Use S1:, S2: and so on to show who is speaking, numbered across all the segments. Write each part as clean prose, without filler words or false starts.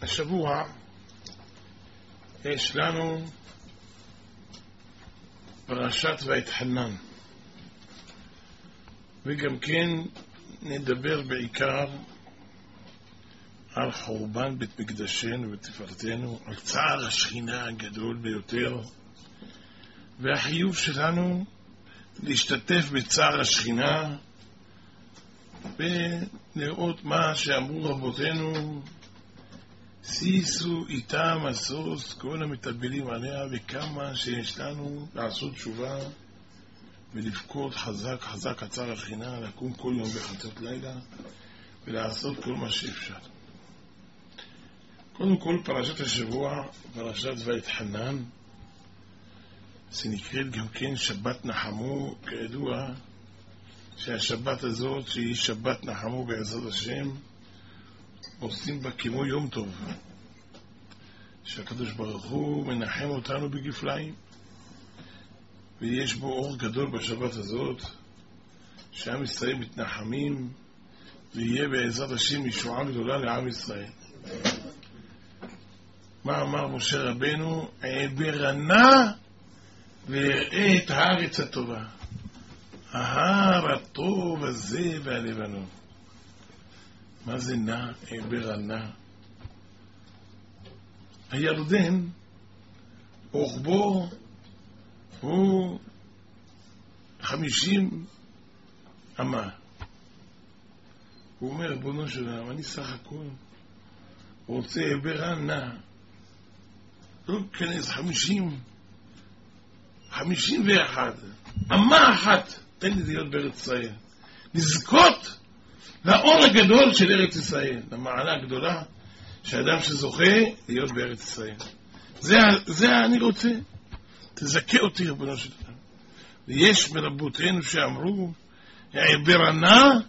S1: השבוע יש לנו פרשת ויתחנן, וגם כן נדבר בעיקר על חורבן בית מקדשנו ותפארתנו, על צער השכינה הגדול ביותר, והחיוב שלנו להשתתף בצער השכינה ולראות מה שאמרו רבותינו, סיסו איתם הסוס כל המטלבלים עליה, וכמה שיש לנו לעשות תשובה ולבכות חזק חזק הצער השכינה, לקום כל יום בחצות לילה ולעשות כל מה שאפשר. קודם כל פרשת השבוע, פרשת ויתחנן, שנקראת גם כן שבת נחמו. כידוע שהשבת הזאת שהיא שבת נחמו בעזרת השם, עושים בה כמו יום טוב, שהקדוש ברוך הוא מנחם אותנו בגפליים, ויש בו אור גדול בשבת הזאת, שעם ישראל מתנחמים, ויהיה בעזרת השם ישועה גדולה לעם ישראל. מה אמר משה רבנו? אעבר נא ויראה את הארץ הטובה, ההר הטוב הזה והלבנון. מה זה נא? אעבר נא. הירדן רוחבו הוא 50 אמה. הוא אומר, בונו שלנו, אני סך הכל רוצה אעבר נא, לא כנס 51 אמה אחת, תן לי להיות בארץ ישראל, לזכות לאור הגדול של ארץ ישראל, למעלה הגדולה שאדם שזוכה להיות בארץ ישראל. זה אני רוצה, תזכה אותי רבנו של אדם. ויש מרבותינו שאמרו אעבר נא,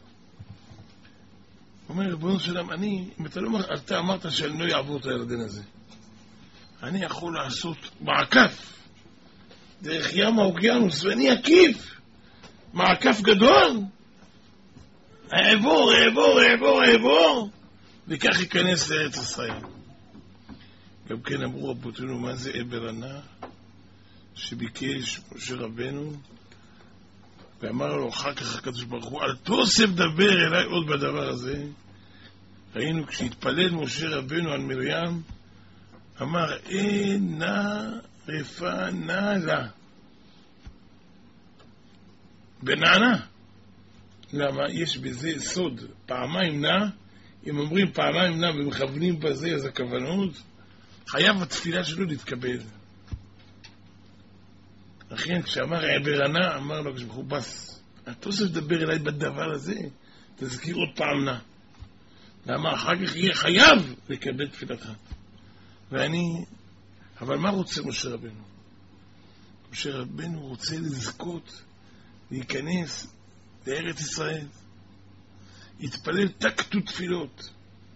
S1: אומר רבנו של אדם, אם אתה אמרת שאני לא אעבור את הירדן הזה, אני יכול לעשות מעקף דרך ים האוקיינוס, ואני אקיף מעקף גדול, אעבור, וכך ייכנס לארץ ישראל. גם כן אמרו רבותינו, מה זה אעבר נא? שביקש משה רבנו ואמר לו אחר כך הקדוש ברוך הוא, אל תוסף דבר אליי עוד בדבר הזה. ראינו כשהתפלל משה רבנו על מרים, אמר נא רפא נא לה, בנענה. למה? יש בזה סוד, פעמיים נא. אם אומרים פעמיים נא ומכוונים בזה, אז הכוונות חייב התפילה שלו להתקבל. לכן כשאמר אעבר נא, אמר לו כשבחור בס, תוסף דבר אליי בדבר הזה, תזכיר עוד פעם נא. למה? אחר כך יהיה חייב לקבל תפילתך. אבל מה רוצה משה רבנו? משה רבנו רוצה לזכות להיכנס לארץ ישראל. התפלל תקתו תפילות,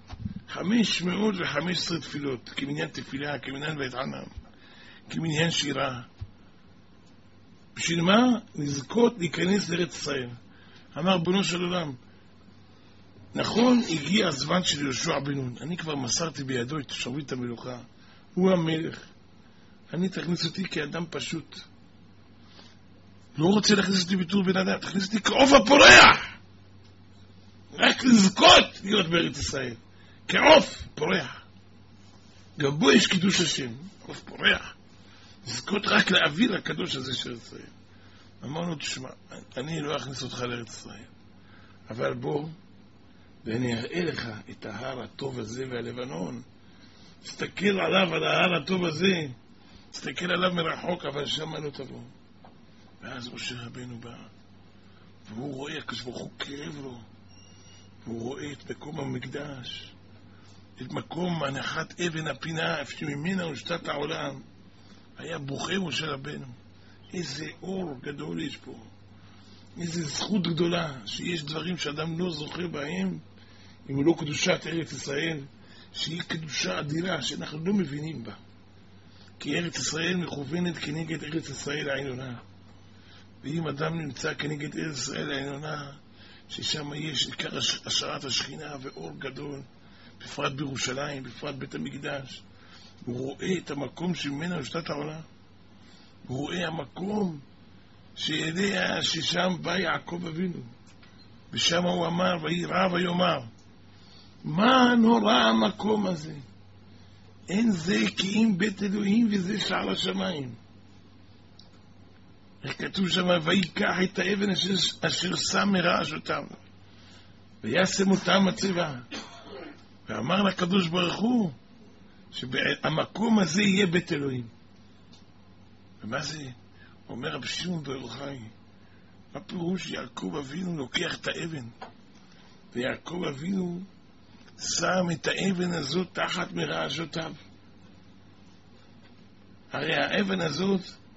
S1: 515 תפילות, כמניין תפילה, כמניין ויתחנן, כמניין שירה. בשביל מה? לזכות להיכנס לארץ ישראל. אמר בנו של עולם, נכון, הגיע הזמן של יהושע בן נון, אני כבר מסרתי בידו את שרביט המלוכה, הוא המלך, אני תכניס אותי כאדם פשוט, לא רוצה להכניס אותי בתור בן אדם, תכניס אותי כעוף הפורח, רק לזכות להיות בארץ ישראל, כעוף פורח. גם בו יש קידוש השם, עוף פורח, לזכות רק לאוויר הקדוש הזה של ישראל. אמרנו, תשמע, אני לא אכניס אותך לארץ ישראל, אבל בוא ואני אראה לך את ההר הטוב הזה והלבנון. תסתכל עליו, על ההר הטוב הזה, תסתכל עליו מרחוק, אבל שם לא תבוא. ואז משה רבנו בא, והוא רואה, כשברוך קרב לו, והוא רואה את מקום המקדש, את מקום הנחת אבן הפינה, איפה שממנה הושתת העולם. היה בוכה משה רבנו, איזה אור גדול יש פה, איזה זכות גדולה, שיש דברים שאדם לא זוכה בהם, אם הוא לא קדושת ארץ ישראל, שהיא קדושה אדירה שאנחנו לא מבינים בה. כי ארץ ישראל מכוונת כנגד ארץ ישראל העליונה. ואם אדם נמצא כנגד ארץ ישראל העליונה, ששם יש עיקר השראת השכינה ואור גדול, בפרט בירושלים, בפרט בית המקדש. הוא רואה את המקום שממנו יושבת העולם. הוא רואה המקום שידע ששם בא יעקב אבינו. ושם הוא אמר, ויהי רע ויאמר, מה נורא המקום הזה? אין זה כי אם בית אלוהים וזה שער השמיים. איך כתוב שם, ויקח את האבן אשר שם מרעשותיו, וישם אותם מצבה. ואמר לקדוש ברוך הוא, שהמקום הזה יהיה בית אלוהים. ומה זה? אומר רבי שמעון בר יוחאי, מה פירוש יעקב אבינו לוקח את האבן? ויעקב אבינו שם את האבן הזאת תחת מרעשותיו. הרי האבן הזאת,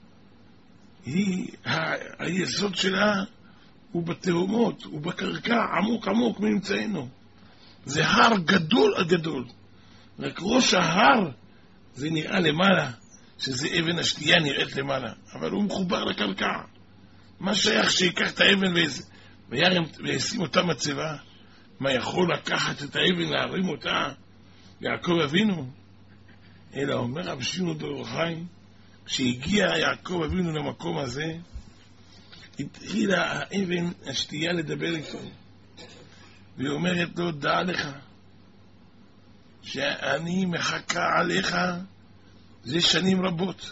S1: היסוד שלה הוא בתהומות, הוא בקרקע, עמוק עמוק מנמצאנו. זה הר גדול הגדול. רק ראש ההר זה נראה למעלה, שזה אבן השתייה נראית למעלה, אבל הוא מחובר לקרקע. מה שייך שיקח את האבן וישים אותה מצבה? מה יכול לקחת את האבן להרים אותה יעקב אבינו? אלא אומר רבי שמעון בר יוחאי, כשהגיע יעקב אבינו למקום הזה, התחילה האבן השתייה לדבר איתו, והיא אומרת לו, דע לך שאני מחכה עליך זה שנים רבות,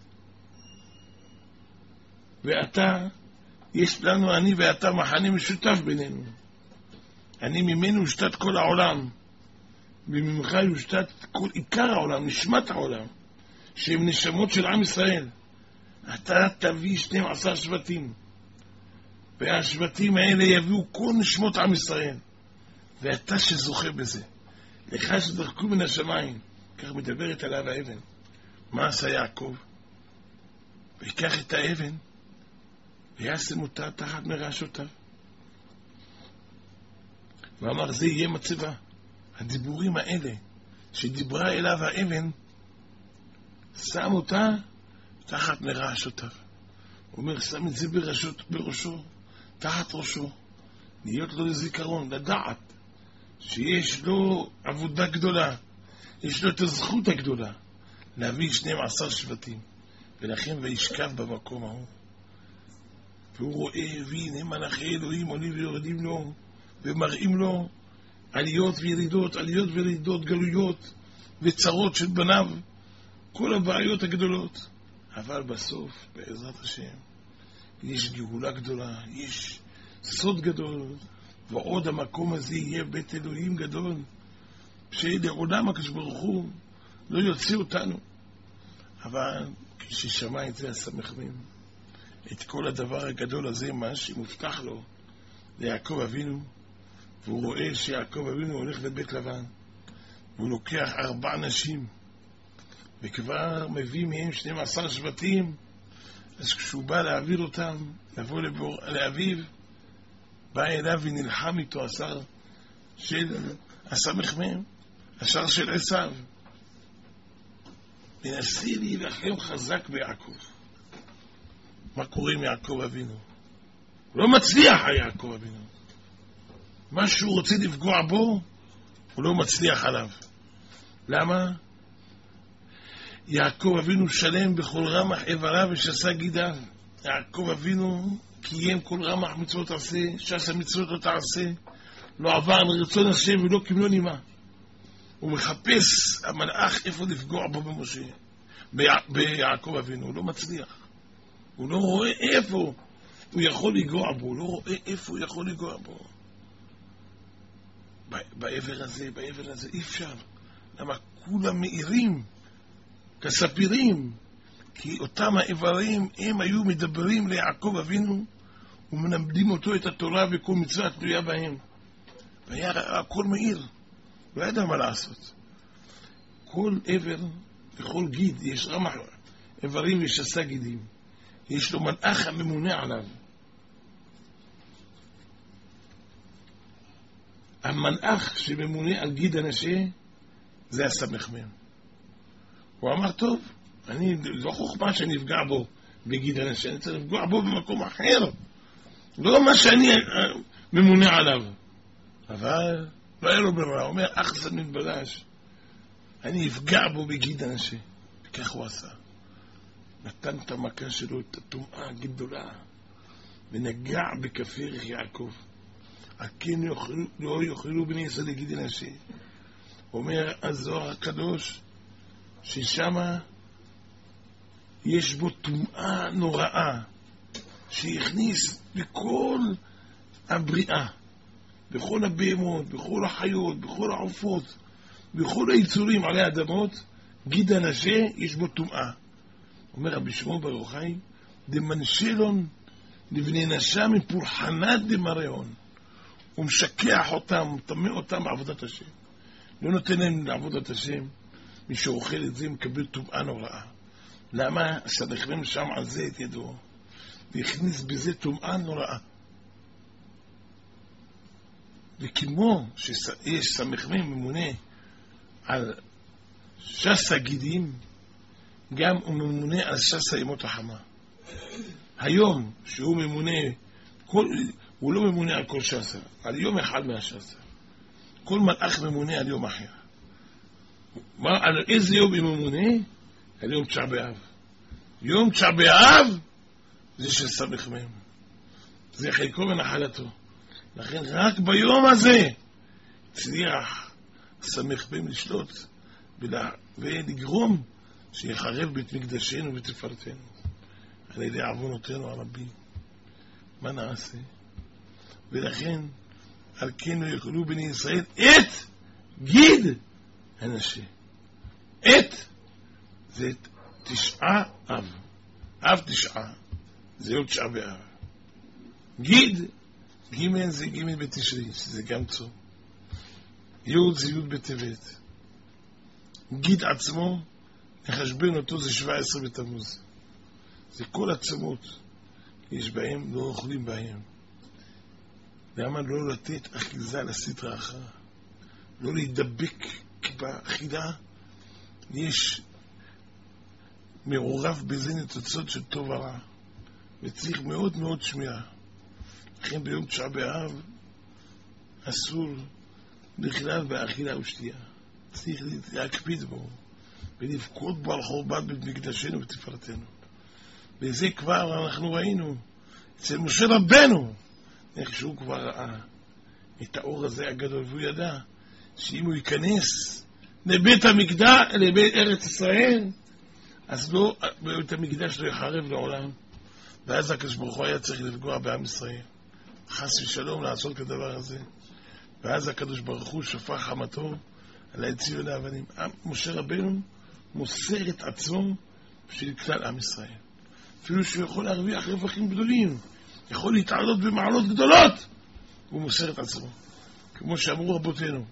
S1: ואתה, יש לנו אני ואתה מחנה משותף בינינו. אני ממנו יושתת כל העולם, וממך יושתת כל עיקר העולם, נשמת העולם, שהם נשמות של עם ישראל. אתה תביא 12 שבטים, והשבטים האלה יביאו כל נשמות עם ישראל, ואתה שזוכה בזה, לך שדרכו מן השמיים. כך מדברת עליו האבן. מה עשה יעקב? ויקח את האבן וישם אותה תחת מרעשותיו, ואמר זה יהיה מצבה. הדיבורים האלה שדיברה אליו האבן, שם אותה תחת מרעשותיו. הוא אומר, שם את זה בראשו, תחת ראשו, להיות לו לזיכרון, לדעת שיש לו עבודה גדולה, יש לו את הזכות הגדולה להביא 12 שבטים, ולכן וישכב במקום ההוא. והוא רואה, והנה מלאכי אלוהים עולים ויורדים לו, ומראים לו עליות וירידות, עליות וירידות, גלויות וצרות של בניו, כל הבעיות הגדולות. אבל בסוף, בעזרת השם, יש גאולה גדולה, יש סוד גדול, ועוד המקום הזה יהיה בית אלוהים גדול, שלעולם הקדוש ברוך הוא לא יוציא אותנו. אבל כששמע את זה הסמ"ם, את כל הדבר הגדול הזה, מה שמובטח לו ליעקב אבינו, והוא רואה שיעקב אבינו הולך לבית לבן, והוא לוקח 4 נשים, וכבר מביא מהם 12 שבטים. אז כשהוא בא להעביר אותם, לבוא לאביו, בא אליו ונלחם איתו השר של הסמ"ם, השר של עשיו, מנסה להילחם חזק ביעקב. מה קורה עם יעקב אבינו? הוא לא מצליח יעקב אבינו. מה שהוא רוצה לפגוע בו, הוא לא מצליח עליו. למה? יעקב אבינו שלם בכל רמח איבריו ושסה גידיו. יעקב אבינו קיים כל רמח מצוות עשה, שסה מצוות לא תעשה, לא עבר לרצון השם ולא קיבלו נימה. הוא מחפש המלאך איפה לפגוע בו במשה, ביעקב אבינו. הוא לא מצליח, הוא לא רואה איפה הוא יכול לגוע בו, הוא לא רואה איפה הוא יכול לגוע בו. בעבר הזה אי אפשר. למה? כולם מאירים כספירים, כי אותם האיברים הם היו מדברים ליעקב אבינו ומלמדים אותו את התורה וכל מצווה תלויה בהם. והיה הכל מאיר, לא ידע מה לעשות. כל עבר וכל גיד, יש רמח איברים ושסה גידים, יש לו מלאך הממונה עליו. המלאך שממונה על גיד הנשה זה הסמ"ם. הוא אמר, טוב, אני לא חוכמה שאני אפגע בו בגיד הנשה, אני צריך לפגוע בו במקום אחר, לא מה שאני ממונה עליו. אבל לא היה לו ברירה, הוא אומר, אחסן מתבלש, אני אפגע בו בגיד אנשי. וכך הוא עשה. נתן את המכה שלו, את הטומאה הגדולה, ונגע בכפיר יעקב. הכן לא יוכלו בני ישראל לגיד אנשי. אומר הזוהר הקדוש, ששמה יש בו טומאה נוראה, שהכניס בכל הבריאה, בכל הבהמות, בכל החיות, בכל העופות, בכל היצורים עלי האדמות, גיד אנשי יש בו טומאה. אומר רבי שמעון בר יוחאי, דמנשלון לבני נשה מפולחנת דמריון. הוא משכח אותם, מטמא אותם בעבודת השם. לא נותן להם לעבודת השם. מי שאוכל את זה מקבל טומאה נוראה. למה? סנחרים שם על זה את ידו. והכניס בזה טומאה נוראה. וכמו שיש סנחרים ממונה על שס הגידים, גם הוא ממונה על שס הימות החמה. היום שהוא ממונה, הוא לא ממונה על כל שסה, על יום אחד מהשסה. כל מלאך ממונה על יום אחר. על איזה יום הוא ממונה? על יום תשעה באב. יום תשעה באב זה של סמך מהם. זה חלקו ונחלתו. לכן רק ביום הזה הצליח סמך מהם לשלוט ולגרום שיחרב בית מקדשנו ותפארתנו על ידי עוונותינו הרבים. מה נעשה? ולכן על כן לא יוכלו בני ישראל את גיד אנשי. את זה תשעה אב. אב תשעה זה יום תשעה באב. גיד ג' זה ג' בתשרי, שזה גם צום. י' זה י' בטבת. גיד עצמו לחשבן אותו זה 17 בתמוז. זה כל הצומות יש בהם, לא אוכלים בהם. למה לא לתת אחיזה לסטרא אחרא? לא להידבק, כי באכילה יש מעורב בזה ניצוצות של טוב ורע, וצריך מאוד מאוד שמיעה. לכן ביום תשעה באב אסור בכלל באכילה ושתייה. צריך להקפיד בו ולבכות בו על חורבן בית מקדשנו ותפארתנו. וזה כבר אנחנו ראינו אצל משה רבנו, איך שהוא כבר ראה את האור הזה הגדול, והוא ידע שאם הוא ייכנס לבית המקדש, לבית ארץ ישראל, אז לא, בית המקדש לא יחרב לעולם. ואז הקדוש ברוך הוא היה צריך לפגוע בעם ישראל, חס ושלום לעשות כדבר הזה. ואז הקדוש ברוך הוא שפך חמתו על העצים ולאבנים. משה רבנו מוסר את עצמו בשביל כלל עם ישראל. אפילו שהוא יכול להרוויח רווחים גדולים, יכול להתעלות במעלות גדולות, הוא מוסר את עצמו. כמו שאמרו רבותינו,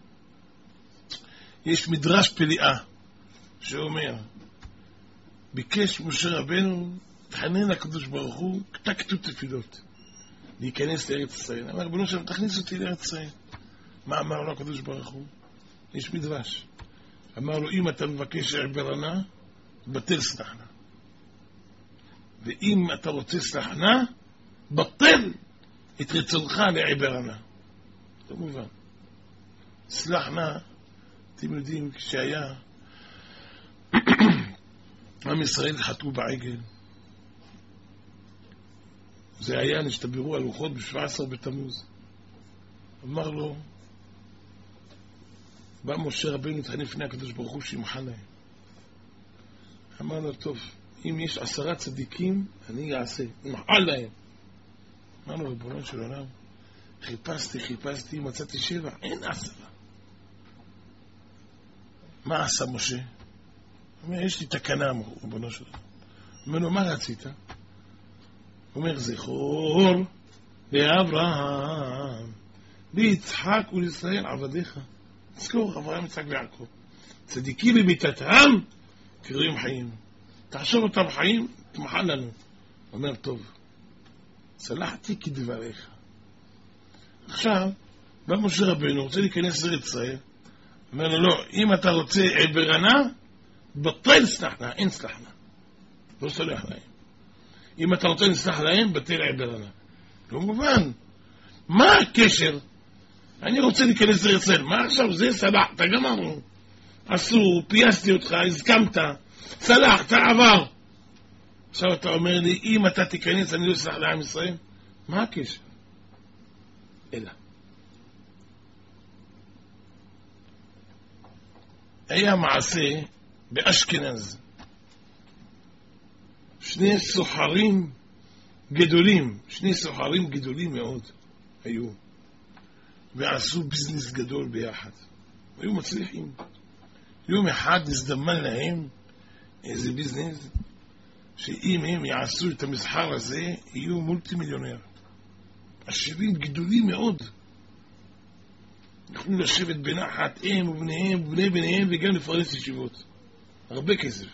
S1: יש מדרש פליאה שאומר, ביקש משה רבנו, תחנן לקדוש ברוך הוא, כתקתו תפילות, להיכנס לארץ ישראל. אמר, בנו שם, תכניס אותי לארץ ישראל. מה אמר לו הקדוש ברוך הוא? יש מדרש. אמר לו, אם אתה מבקש עברנה, בטל סלחנה. ואם אתה רוצה סלחנה, בטל את רצונך לעברנה. זה מובן. סלחנה, אתם יודעים, כשהיה עם ישראל חטאו בעגל, זה היה נשתברו הלוחות ב-17 בתמוז. אמר לו, בא משה רבנו להתחנן לפני הקדוש ברוך הוא שימחה להם. אמר לו, טוב, אם יש 10 צדיקים, אני אעשה, ימחה להם. אמר לו, ריבונו של עולם, חיפשתי, מצאתי 7, אין 10. מה עשה משה? אומר, יש לי תקנה, ריבונו של עולם. אומר לו, מה רצית? אומר, זכור לאברהם, ליצחק ולישראל עבדיך. זכור, אברהם, יצחק ויעקב. צדיקים במיתתם, קרויים חיים. תחשוב אותם חיים, תמחה לנו. אומר, טוב, סלחתי כדבריך. עכשיו, בא משה רבנו, רוצה להיכנס לארץ ישראל, אומר לו, לא, אם אתה רוצה עברנה, בטל סלחנה, אין סלחנה. לא סולח להם. אם אתה רוצה לסלח להם, בטל עברנה. לא מובן. מה הקשר אני רוצה להיכנס לארץ ישראל. מה עכשיו? זה סלחת, גמרנו. עשו, פייסתי אותך, הסכמת, סלחת, עבר. עכשיו אתה אומר לי, אם אתה תיכנס, אני לא אסלח לעם ישראל? מה הקשר? אלא. היה מעשה באשכנז. שני סוחרים גדולים מאוד היו, ועשו ביזנס גדול ביחד. היו מצליחים. יום אחד נזדמן להם איזה ביזנס, שאם הם יעשו את המסחר הזה, יהיו מולטי מיליונר. עשירים גדולים מאוד. יכולים לשבת בנחת, הם ובניהם ובני בניהם, וגם לפרנס ישיבות. הרבה כסף.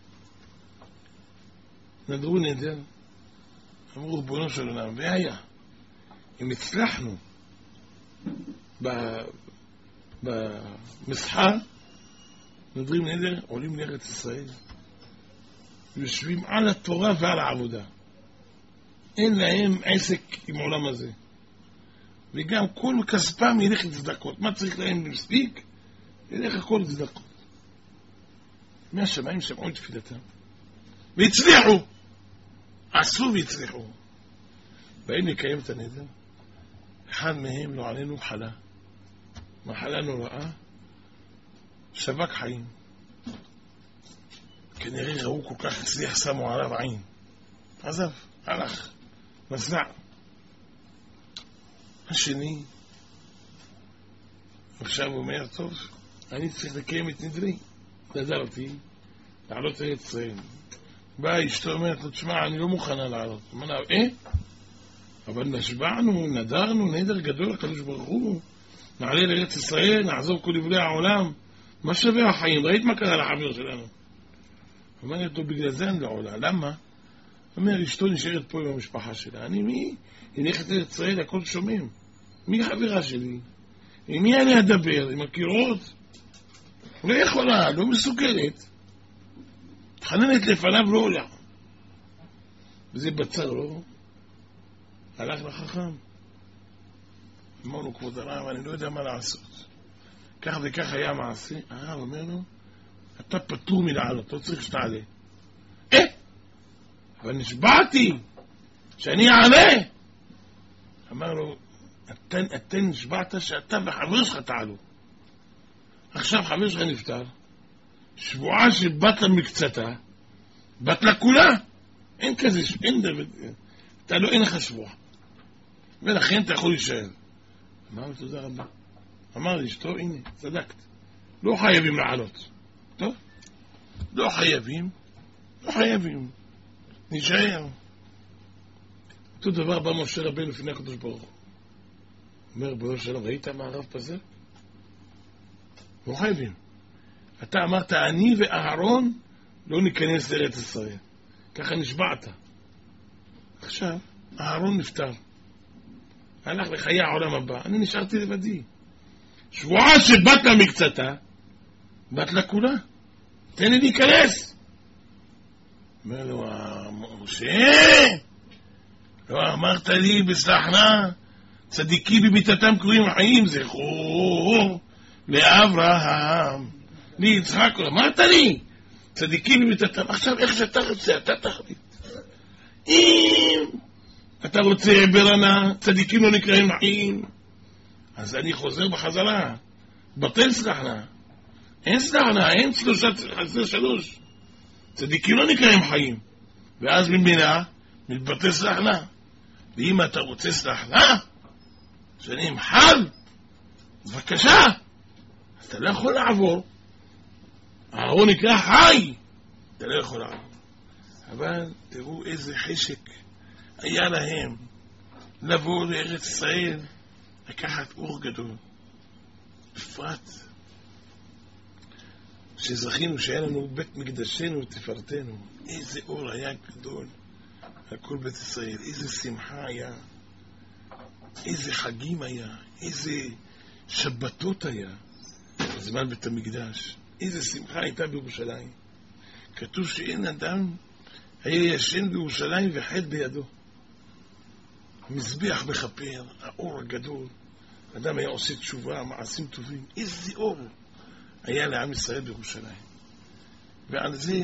S1: נדרו נדר, אמרו בונו של עולם, והיה, אם הצלחנו במסחר, נדרים נדר, עולים לארץ ישראל, יושבים על התורה ועל העבודה. אין להם עסק עם העולם הזה. וגם כל כספם ילך לצדקות. מה צריך להם להספיק? ילך הכל לצדקות. מהשמיים שמעו את תפילתם. והצליחו. עשו והצליחו. באים לקיים את הנדר. אחד מהם לא עלינו חלה. מחלה נוראה. שבק חיים. כנראה ראו כל כך הצליח, שמו עליו עין. עזב, הלך, נזע. השני, עכשיו הוא אומר, טוב, אני צריך לקיים את נדרי. נדרתי, לעלות לארץ ישראל. באה אשתו אומרת לו, תשמע, אני לא מוכנה לעלות. אמרנו, אבל נשבענו, נדרנו, נדר גדול, הקדוש ברוך הוא, נעלה לארץ ישראל, נעזוב כל יבלי העולם. מה שווה החיים? ראית מה קרה לחבר שלנו? אומרת לו, בגלל זה אני לא עולה. למה? אומר, אשתו נשארת פה עם המשפחה שלה. מי? היא נלכת לארץ ישראל, הכל שומעים. מי חברה שלי? עם מי אני אדבר? עם הקירות? לא יכולה, לא מסוגלת. חננת לפניו, לא עולה. וזה בצר לו. הלך לחכם. אמר לו, כבוד הרב, אני לא יודע מה לעשות. כך וכך היה מעשה. הרב אומר לו, אתה פטור מלעלות, לא צריך שתעלה. אבל נשבעתי שאני אעלה. אמר לו, אתה נשבעת שאתה וחבר שלך תעלו. עכשיו חבר שלך נפטר. שבועה שבת למקצתה, בת לכולה. אין כזה, אין דבר. אתה לא, אין לך שבועה. ולכן אתה יכול להישאר. אמר לו, תודה רבה. אמר לי, טוב, הנה, צדקת. לא חייבים לעלות. טוב? לא חייבים. נשאר. אותו דבר בא משה רבנו לפני הקדוש ברוך הוא. אומר, בואו שלום, ראית מה הרב פזר? לא חייבים. אתה אמרת, אני ואהרון לא ניכנס לארץ ישראל. ככה נשבעת. עכשיו, אהרון נפטר. הלך לחיי העולם הבא. אני נשארתי לבדי. שבועה שבת למקצתה, בת לכולה. תן לי להיכנס. אומר לו, משה, לא אמרת לי בסלחנה, צדיקים במיתתם קרויים חיים, זכור לאברהם, ליצחק, אמרת לי, צדיקים במיתתם, עכשיו איך שאתה רוצה, אתה תחליט. אם אתה רוצה ברנה, צדיקים לא נקראים חיים, אז אני חוזר בחזרה, בטל סלחנה, אין סלחנה, אין שלוש. צדיקים לא נקראים חיים. ואז ממנה מתבטא סלחנה. ואם אתה רוצה סלחנה, שאני אמחל, בבקשה, אתה לא יכול לעבור. אהרון נקרא חי, אתה לא יכול לעבור. אבל תראו איזה חשק היה להם לבוא לארץ ישראל, לקחת אור גדול. בפרט שזכינו שהיה לנו בית מקדשנו ותפארתנו. איזה אור היה גדול על כל בית ישראל, איזה שמחה היה, איזה חגים היה, איזה שבתות היה בזמן בית המקדש, איזה שמחה הייתה בירושלים. כתוב שאין אדם היה ישן בירושלים וחד בידו. מזבח מחפר, האור הגדול, אדם היה עושה תשובה, מעשים טובים, איזה אור היה לעם ישראל בירושלים. ועל זה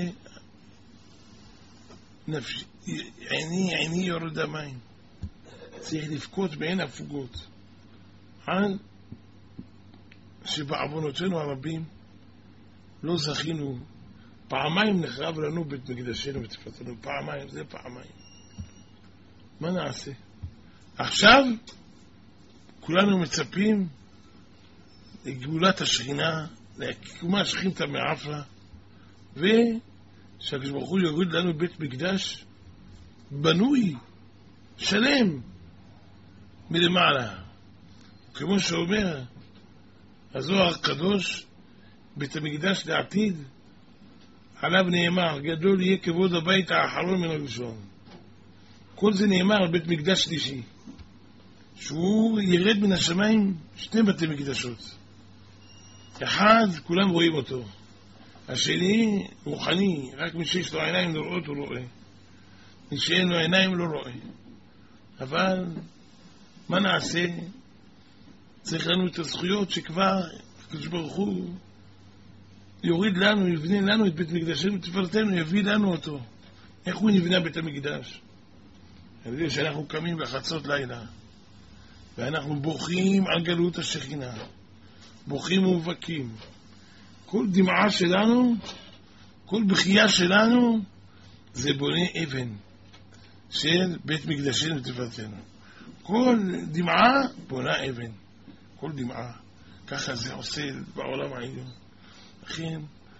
S1: עיני יורד המים. צריך לבכות בעין הפוגות. על שבעוונותינו הרבים לא זכינו, פעמיים נחרב לנו בית מקדשנו ותפארתנו, פעמיים, זה פעמיים. מה נעשה? עכשיו כולנו מצפים לגאולת השכינה, להקומה השכינתא מעפרא, ושהקדוש ברוך הוא יוריד לנו בית מקדש בנוי, שלם, מלמעלה. כמו שאומר הזוהר הקדוש, בית המקדש לעתיד, עליו נאמר, גדול יהיה כבוד הבית האחרון מן הראשון. כל זה נאמר על בית מקדש שלישי, שהוא ירד מן השמיים שני בתי מקדשות. אחד, כולם רואים אותו. השני, רוחני, רק מי שיש לו עיניים לראות הוא רואה. מי שאין לו עיניים לא רואה. אבל מה נעשה? צריך לנו את הזכויות שכבר הקדוש ברוך הוא יוריד לנו, יבנה לנו את בית מקדשנו, תפארתנו, יביא לנו אותו. איך הוא נבנה בית המקדש? אני יודע שאנחנו קמים בחצות לילה ואנחנו בוכים על גלות השכינה, בוכים ומבכים. כל דמעה שלנו, כל בחייה שלנו, זה בונה אבן של בית מקדשנו ותפארתנו. כל דמעה בונה אבן, כל דמעה. ככה זה עושה בעולם העליון. לכן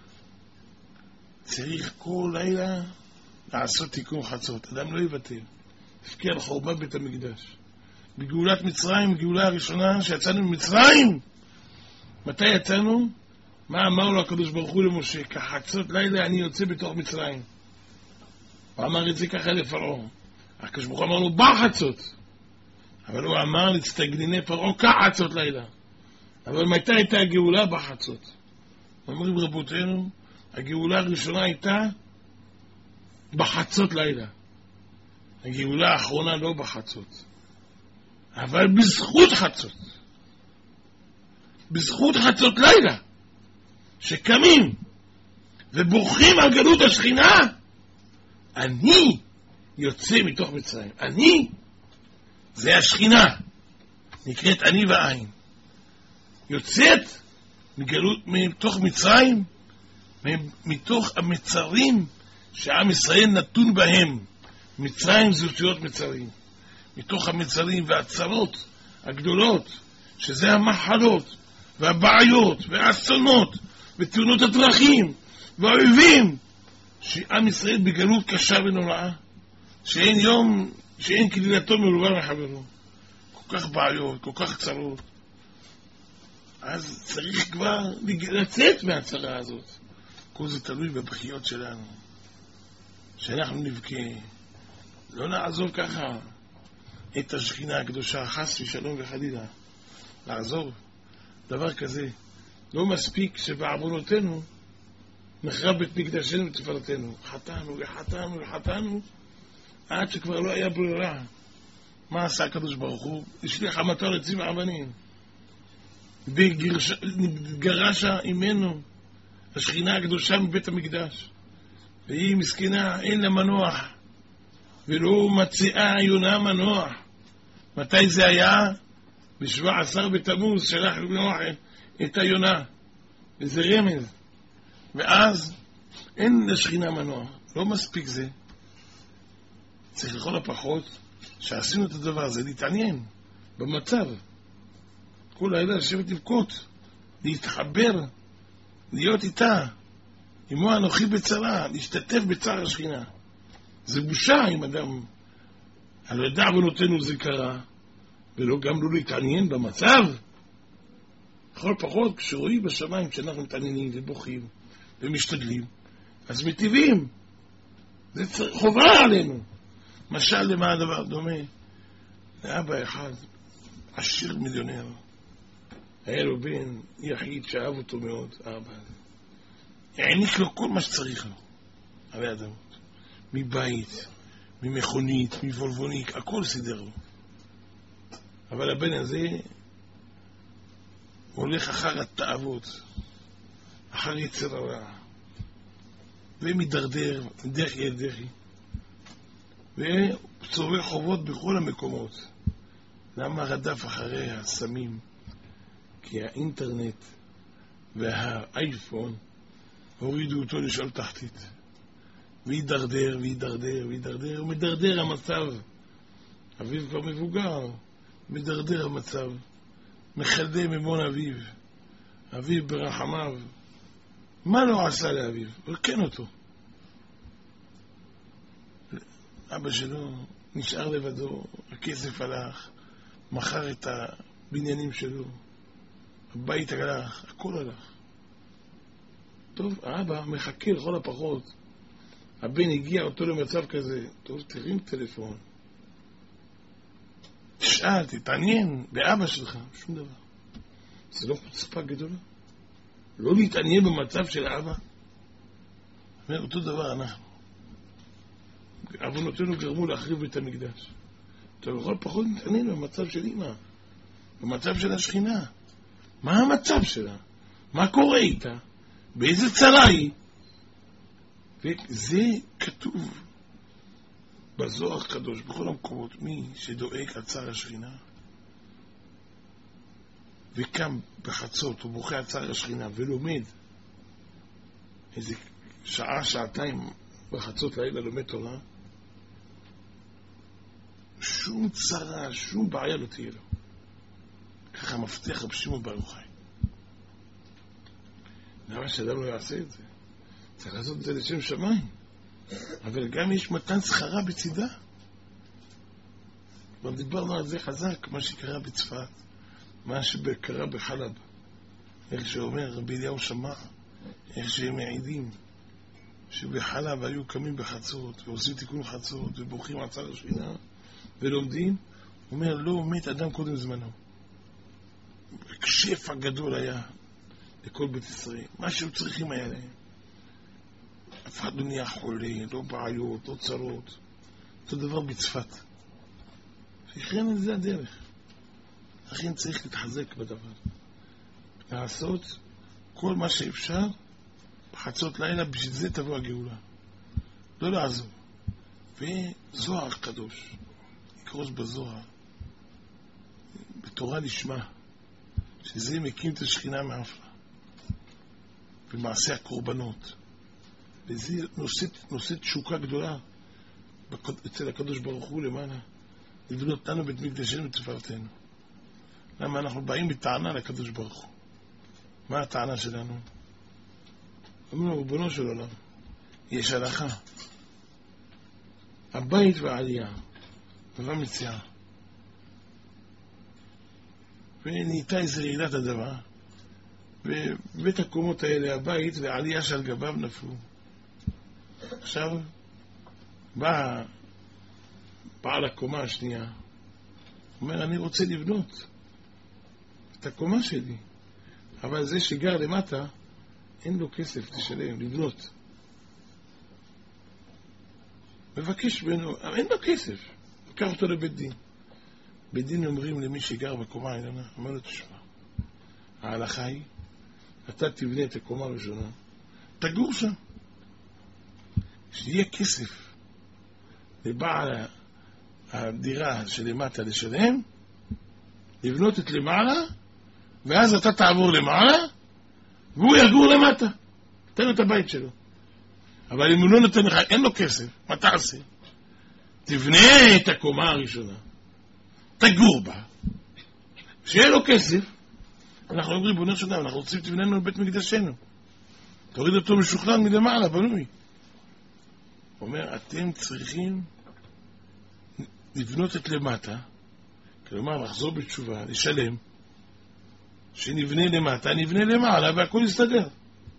S1: צריך כל לילה לעשות תיקון חצות. אדם לא יוותר, תבכה על חורבן בית המקדש. בגאולת מצרים, גאולה הראשונה שיצאנו ממצרים, מתי יצאנו? מה אמר לו הקדוש ברוך הוא למשה? כחצות לילה אני יוצא בתוך מצרים. הוא אמר את זה ככה לפרעה. הקדוש ברוך הוא אמר לו בחצות, אבל הוא אמר להצטגניני פרעה כחצות לילה. אבל מתי הייתה הגאולה? בחצות. אומרים רבותינו, הגאולה הראשונה הייתה בחצות לילה. הגאולה האחרונה לא בחצות, אבל בזכות חצות. בזכות חצות לילה, שקמים ובורחים על גלות השכינה, אני יוצא מתוך מצרים. אני, זה השכינה, נקראת אני ועין. יוצאת מתוך מצרים, מתוך המצרים שעם ישראל נתון בהם. מצרים זה אותיות מצרים. מתוך המצרים והצרות הגדולות, שזה המחלות והבעיות והאסונות ותאונות הדרכים והאויבים, שעם ישראל בגלות קשה ונוראה, שאין יום, שאין כלילתו מרובה מחברו. כל כך בעיות, כל כך צרות. אז צריך כבר לצאת מהצרה הזאת. כל זה תלוי בבחיות שלנו, שאנחנו נבכה. לא נעזוב ככה את השכינה הקדושה, חס ושלום וחלילה. לעזוב דבר כזה. לא מספיק שבעוונותינו נחרב בית מקדשנו ותפארתנו. חטאנו וחטאנו וחטאנו עד שכבר לא היה ברירה. מה עשה הקדוש ברוך הוא? השליח המטר עצים האבנים, וגרשה ממנו השכינה הקדושה מבית המקדש, והיא מסכנה, אין לה מנוח, ולא מציעה יונה מנוח. מתי זה היה? ב-17 בתמוז שלח נוח את היונה, וזה רמז. ואז אין לשכינה מנוח. לא מספיק זה, צריך לכל הפחות שעשינו את הדבר הזה להתעניין במצב, כל לילה לשבת לבכות, להתחבר, להיות איתה, עמו אנוכי בצרה, להשתתף בצער השכינה. זה בושה אם אדם על ידע עוונותינו זה קרה, ולא גם לא להתעניין במצב. לכל פחות כשרואים בשמיים, כשאנחנו מתעניינים ובוכים ומשתדלים, אז מטיבים. זה חובה עלינו. משל למה הדבר דומה? לאבא אחד, עשיר מיליונר, היה לו בן יחיד שאהב אותו מאוד, האבא הזה. העניק לו כל מה שצריך לו, עלי אדמות. מבית, ממכונית, מבולבוניק, הכל סידר לו. אבל הבן הזה הוא הולך אחר התאוות, אחר יצר הרע, ומדרדר מדחי אל דחי, וצורך חובות בכל המקומות. למה רדף אחרי הסמים? כי האינטרנט והאייפון הורידו אותו לשאול תחתית, וידרדר וידרדר וידרדר, ומדרדר המצב. אביו כבר מבוגר, מדרדר המצב, מחלדה ממון אביו, אביו ברחמיו. מה לא עשה לאביו? רקן אותו. אבא שלו נשאר לבדו, הכסף הלך, מכר את הבניינים שלו, הבית הלך, הכל הלך. טוב, האבא מחכה לכל הפחות. הבן הגיע אותו למצב כזה, טוב, תרים טלפון, תשאל, תתעניין באבא שלך, שום דבר. זה לא חוצפה גדולה? לא להתעניין במצב של האבא? אומר, אותו דבר אנחנו. אבונותינו גרמו להחריב בית המקדש. אתה יכול פחות להתעניין במצב של אמא, במצב של השכינה. מה המצב שלה? מה קורה איתה? באיזה צרה היא? וזה כתוב בזוהר הקדוש, בכל המקומות. מי שדואג על צער השכינה וקם בחצות ובוכה על צער השכינה ולומד איזה שעה, שעתיים בחצות לילה לומד תורה, שום צרה, שום בעיה לא תהיה לו. ככה מבטיח רב שמעון בר יוחאי. למה שאדם לא יעשה את זה? צריך לעשות את זה לשם שמיים, אבל גם יש מתן שכרה בצידה. כבר דיברנו על זה חזק, מה שקרה בצפת, מה שקרה בחלב, איך שאומר רבי אליהו שמע, איך שהם מעידים שבחלב היו קמים בחצות ועושים תיקון חצות ובוכים על צער השכינה ולומדים. הוא אומר, לא מת אדם קודם זמנו. שפע גדול היה לכל בית ישראל, מה שהם צריכים היה להם. אף אחד לא נהיה חולה, לא בעיות, לא צרות. אותו דבר בצפת. לכן זה הדרך. לכן צריך להתחזק בדבר. לעשות כל מה שאפשר בחצות לילה, בשביל זה תבוא הגאולה. לא לעזור. וזוהר קדוש, יקרוס בזוהר, בתורה לשמה, שזה מקים את השכינה מאפלה. במעשה הקורבנות. וזה נושא תשוקה גדולה אצל הקדוש ברוך הוא למעלה. לבנות לנו בית מקדשנו ותפארתנו. למה אנחנו באים בטענה לקדוש ברוך הוא? מה הטענה שלנו? אומרים לו, ריבונו של עולם, יש הלכה. הבית והעלייה, דבר מציאה. ונהייתה איזו רעידת אדמה, ובית הקומות האלה, הבית והעלייה שעל גביו נפלו. עכשיו בא בעל הקומה השנייה, אומר, אני רוצה לבנות את הקומה שלי, אבל זה שגר למטה אין לו כסף לשלם, לבנות. מבקש ממנו, אין לו כסף, לקח אותו לבית דין. בית דין אומרים למי שגר בקומה העליונה, אומר לו, תשמע, ההלכה היא, אתה תבנה את הקומה הראשונה, תגור שם, שיהיה כסף לבעל הדירה שלמטה לשלם, לבנות את למעלה, ואז אתה תעבור למעלה, והוא יגור למטה. תן לו את הבית שלו. אבל אם הוא לא נותן לך, אין לו כסף, מה תעשה? תבנה את הקומה הראשונה, תגור בה, שיהיה לו כסף. אנחנו אומרים, בונה שונה, אנחנו רוצים תבננו לבית מקדשנו. תוריד אותו משוכלל מלמעלה, בנוי. הוא אומר, אתם צריכים לבנות את למטה, כלומר, לחזור בתשובה, לשלם, שנבנה למטה, נבנה למעלה, והכל יסתדר.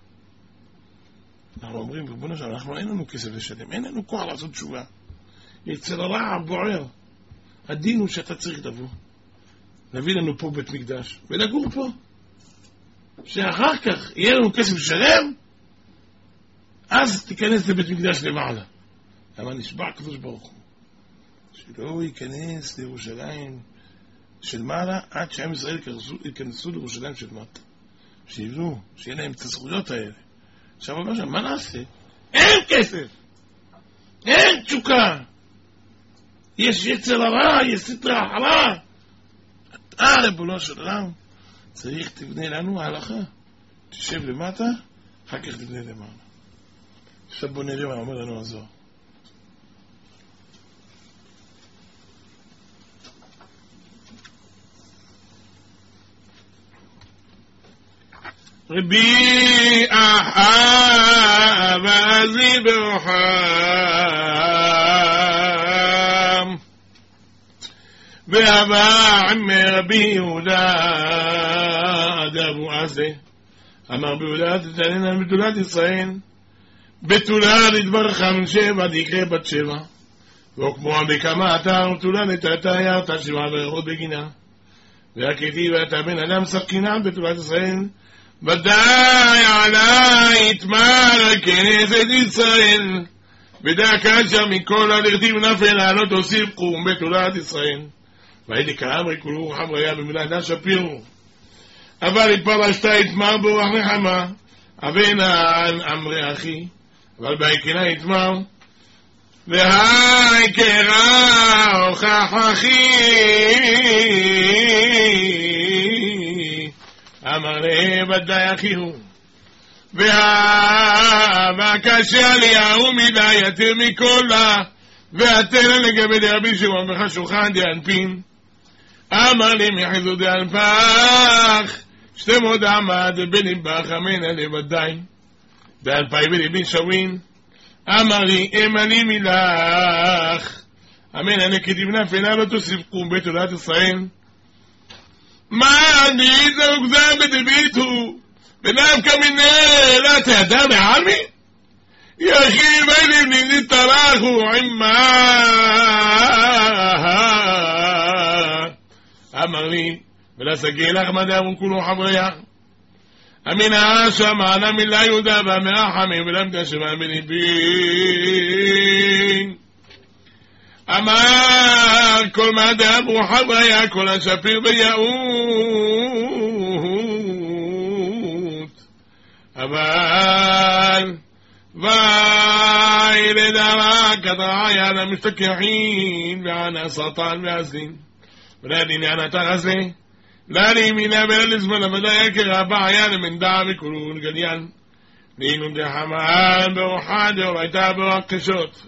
S1: אנחנו אומרים, בבונה שלנו, אנחנו אין לנו כסף לשלם, אין לנו כוח לעשות תשובה. יצר הרע בוער. הדין הוא שאתה צריך לבוא, נביא לנו פה בית מקדש, ולגור פה. שאחר כך יהיה לנו כסף לשלם, אז תיכנס לבית מקדש למעלה. למה נשבע הקדוש ברוך הוא? שלא ייכנס לירושלים של מעלה, עד שעם ישראל ייכנסו לירושלים של מטה. שיבנו, שיהיה להם את הזכויות האלה. עכשיו אומר שם, מה נעשה? אין כסף! אין תשוקה! יש יצר הרע, יש סטרה הרע! אתה ריבונו של עולם, צריך תבנה לנו ההלכה. תשב למטה, אחר כך תבנה למעלה. עכשיו בוא נראה מה אומר לנו הזוהר. רבי אחאב עזי ברוחם ואבא עמי רבי יהודה דאבו עזה אמר ביהודה תתעניין בתולת ישראל בתולה לדברך מן שבע דקרה בת שבע וכמו בכמה אתר תולה נתתה ירתה שבע ברכות בגינה והכתיב אתה בן אדם סכינה בתולת ישראל ודאי עלי יתמר כנסת ישראל ודאקה שם מכל הלכתיב נפל לא תוסיף קום בתולת ישראל והייתי כאמרי כולו חבריה במילדה שפירו אבל התפרשתה יתמר ברוח נחמה אבן אמרי אחי אבל בהיקנה יתמר והי קרא הוכח אחי אמר לי ודאי אחי הוא והקשה אליהו מדי יותר מכולה והתן לגבי דרבי שמעון בך שולחן דאנפין אמר לי מחיזו דאנפח שתמוד עמד בנבח אמנה לבדי דאלפי בלבין שווין אמר לי אמני מילך אמנה נקדיבנה פנה לא תוסיפקו בתולת ישראל מה אני זוגזה בדביתו ונפקא מנה לא תהדה מעלמי יחי בלבני נתרחו עמה אמר לי ולסגי לך מדם וכולו חבריה אמינה שמענה מילה יהודה והמרחמים ולמדה שמע בליבין אמר כל מדם וחבריה כל השפיר ביהות אבל ואי לדרה כדרעיה למשתכחין וענה סרטן ועזין ולדין ענה תרזי لا لي منا بالنسبة لمدى يكر أبا عيان من دعم كلون قليان لينو دي حمان بوحاد ورأيتا بوقشوت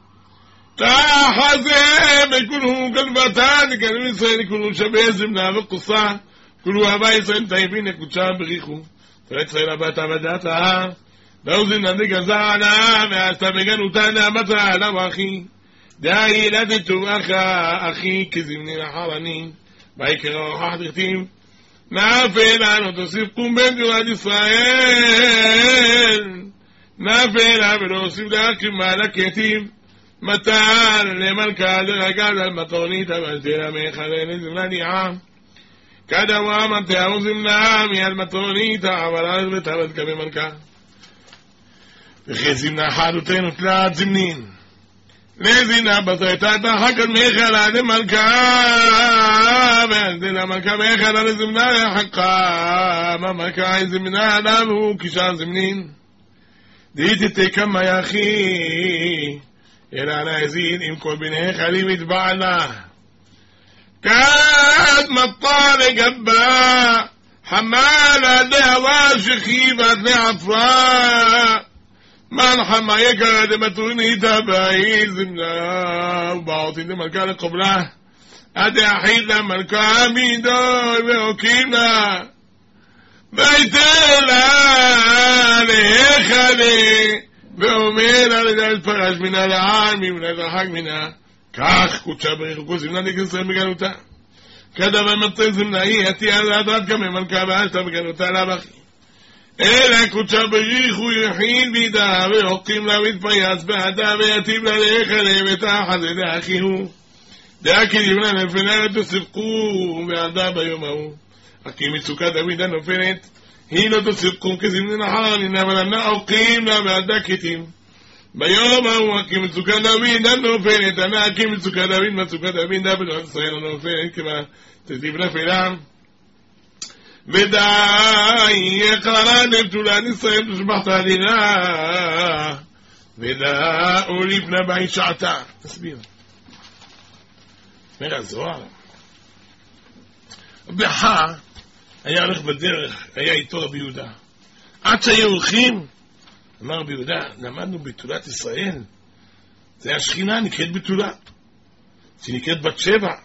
S1: تاحزي بكلهم قلبتان كانوا يسين كلهم شبيز من هذا القصة كلهم أبا يسين تايبين كتشان بغيخو فيتسين أبا تبداتها دوزن عندك زعنا ما وتانا متى أنا أخي داي لا تتو أخي كزمني لحرني בעיקר הוכח דכתיב נפלה לא תוסיף קום בין תולת ישראל נפלה ולא הוסיף להקים מעלה כתיב מתן למלכה דרגל על מטורנית אבל תלה מחלן זמנה ניעה כדאווה מתאו זמנה מיד מטורנית אבל אז ותבת כבי מלכה וכי זמנה חדותנו תלת זמנין לזינה בזייתה תחקת מיכלה דמלכה ואנזינה מלכה מיכלה לזמנה לחכה מה מלכה זמנה עליו הוא כשאר זמנין דיתתי כמה יחי אלא נזין עם כל בני חלים יתבענה כד מטה לגבה חמלה דהווה שכיבת לעפרה מלחמה יקרה דמטורנית הבאי זמנה ובעותין דמלכה לקובלה עד יחיד למלכה מידוי והוקים לה ויתן לה להיכלה ואומר לה לדעת פרש מנה לעם ולדחק מנה כך קודשה בריחוקו זמנה דגסר בגלותה כדבר מצא זמנה היא עתיה לדעת כמה מלכה ועשתה בגלותה לבחי אלא קודשה בריחו יחיד בידה והוקים לה מתפייס בעדה ויתיב לה להיכלה ותחת לדאחי הוא דאקי לבנה נפלה תספקו ועדה ביום ההוא כי מצוקת דוד הנופלת היא לא תספקו כזמנין החרנין אבל הנאוקים לה ועדה כתים ביום ההוא כי מצוקת דוד הנופלת הנאקים מצוקת דוד מצוקת דוד דבד ישראל הנופלת כמה תשיב נפילה. ודאי יחרן לבתולן ישראל ושבחת עלילה ודאו לפני בעין שעתה. תסביר. אומר הזוהר, בחה היה הולך בדרך, היה איתו רבי יהודה. עד שהיו הולכים, אמר רבי יהודה, למדנו בתולת ישראל, זה השכינה נקראת בתולה, שנקראת בת שבע.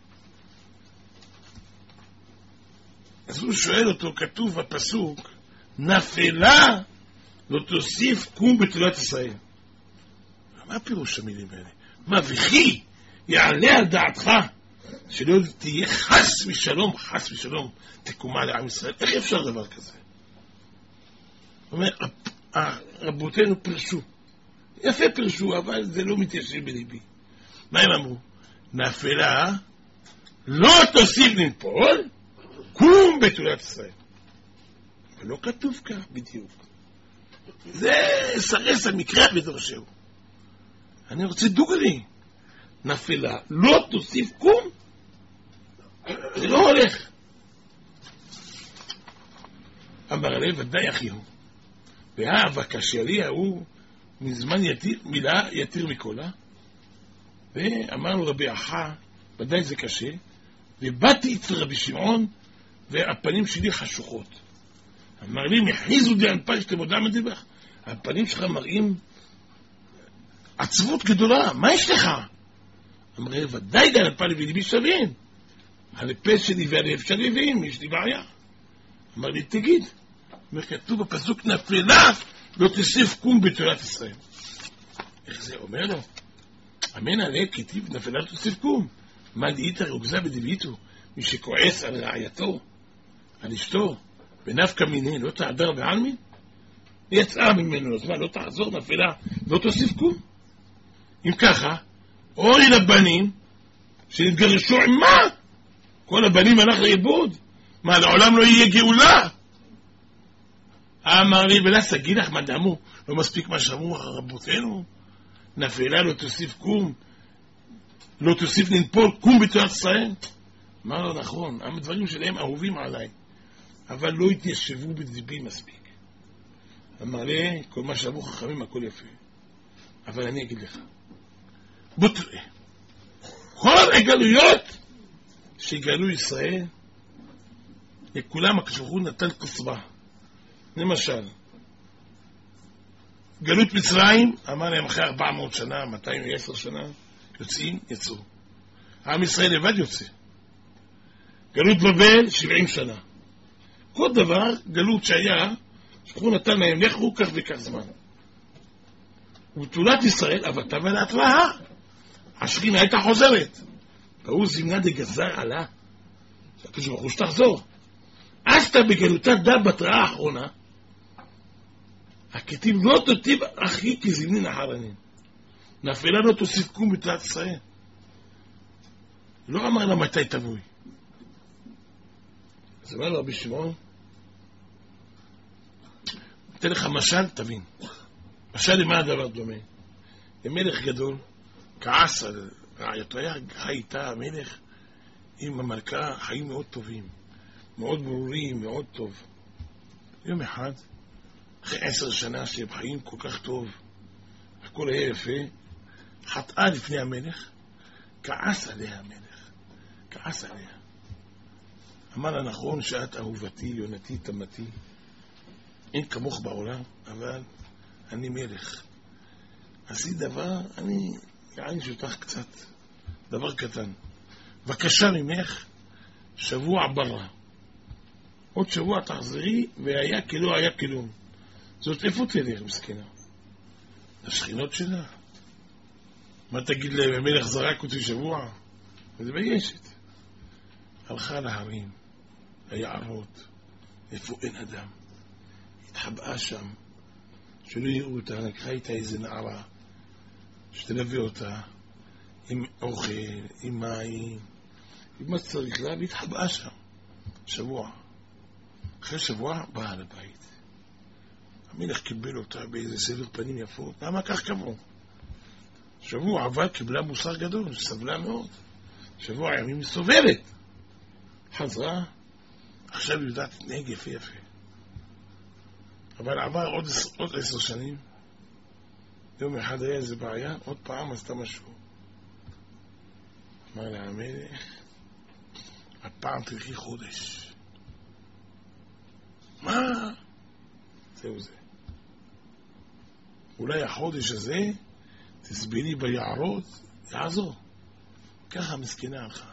S1: אז הוא שואל אותו, כתוב בפסוק, נפלה לא תוסיף קום בתולת ישראל. מה פירוש המילים האלה? מה וכי יעלה על דעתך שלא תהיה חס ושלום תקומה לעם ישראל? איך אפשר דבר כזה? הוא אומר, רבותינו פרשו, יפה פרשו, אבל זה לא מתיישב בליבי. מה הם אמרו? נפלה לא תוסיף לנפול קום בתולת ישראל. אבל לא כתוב כך בדיוק. זה סרס המקרא בדורשהו. אני רוצה דוגרי. נפלה לא תוסיף קום, זה לא הולך. אמר עליהם ודאי אחיהו, והבקשה לי ההוא מזמן מילה יתיר מקולה. ואמר לו רבי אחא, ודאי זה קשה, ובאתי אצל רבי שמעון והפנים שלי חשוכות. אמר לי, מחיזו די אנפי שאתם עוד למה דיבך? הפנים שלך מראים עצבות גדולה, מה יש לך? אמר לי, ודאי די אנפי וליבי שווים. הלפה שלי והלב שלי שווים, יש לי בעיה. אמר לי, תגיד, כתוב בפסוק נפלה לא תוסיף קום בתולת ישראל. איך זה אומר לו? אמן עליה כתיב נפלה לא תוסיף קום. מה דאיתא רוגזה בדביתו? מי שכועס על רעייתו, על אשתו, ונפקא מיניה לא תעדר בעלמין? יצאה ממנו, אז מה, לא תעזור נפלה, לא תוסיף קום? אם ככה, אוי לבנים שנתגרשו עם מה? כל הבנים הלך לאיבוד. מה, לעולם לא יהיה גאולה? אמר לי, ולס, תגיד לך מה דמו, לא מספיק מה שאמרו רבותינו? נפלה לא תוסיף קום, לא תוסיף לנפול קום בתולת ישראל? אמר לו, נכון, הדברים שלהם אהובים עליי, אבל לא התיישבו בדבי מספיק. אמר לי, כל מה שאמרו חכמים הכל יפה, אבל אני אגיד לך, בוא תראה, כל הגלויות שגלו ישראל, לכולם הקשוחו נתן קצבה. למשל, גלות מצרים, אמר להם אחרי 400 שנה, 210 שנה, יוצאים, יצאו. עם ישראל לבד יוצא. גלות בבל, 70 שנה. כל דבר, גלות שהיה, שכו נתן להם, לכו כך וכך זמן. ובתולת ישראל, אבתה ולהתראה. השכינה הייתה חוזרת. והוא זימנה דגזר עלה. שהקדוש ברוך הוא שתחזור. אז אתה בגלותה דה בתראה האחרונה, הכתיב לא תוטיב אחי כזמנין אחרנין. נפלה לא תוסיף קום בתולת ישראל. לא אמר לה מתי תבואי. אז אמר לו רבי שמעון, נתן לך משל, תבין. משל למה הדבר דומה? למלך גדול, כעס על רעייתו, הייתה המלך עם המלכה חיים מאוד טובים, מאוד ברורים, מאוד טוב. יום אחד, אחרי 10 שנה שהם חיים כל כך טוב, הכל היה יפה, חטאה לפני המלך, כעס עליה המלך, כעס עליה. אמר לה, נכון שאת אהובתי, יונתי, תמתי, אין כמוך בעולם, אבל אני מלך. עשי דבר, אני אעניש אותך קצת, דבר קטן. בבקשה ממך, שבוע ברא. עוד שבוע תחזרי, והיה כלא היה כלום. זאת איפה תלך, מסכנה? השכינות שלה. מה תגיד להם, המלך זרק אותי שבוע? וזה ביישת. הלכה להרים, ליערות, איפה אין אדם. התחבאה שם, שלא יראו אותה, לקחה איתה איזה נערה, שתלווה אותה, עם אוכל, עם מים, עם מה שצריך לה, והתחבאה שם. שבוע. אחרי שבוע באה לבית. המלך קיבל אותה באיזה סבר פנים יפות. למה כך קבעו? שבוע אבל קיבלה מוסר גדול, סבלה מאוד. שבוע ימים היא סובלת. חזרה, עכשיו היא יודעת להתנהג יפה יפה. אבל עבר עוד 10 שנים, יום אחד היה איזה בעיה, עוד פעם עשתה משהו. אמר לה המלך, הפעם תלכי חודש. מה? זהו זה. אולי החודש הזה תסבירי ביערות, יעזור. ככה מסכנה הלכה.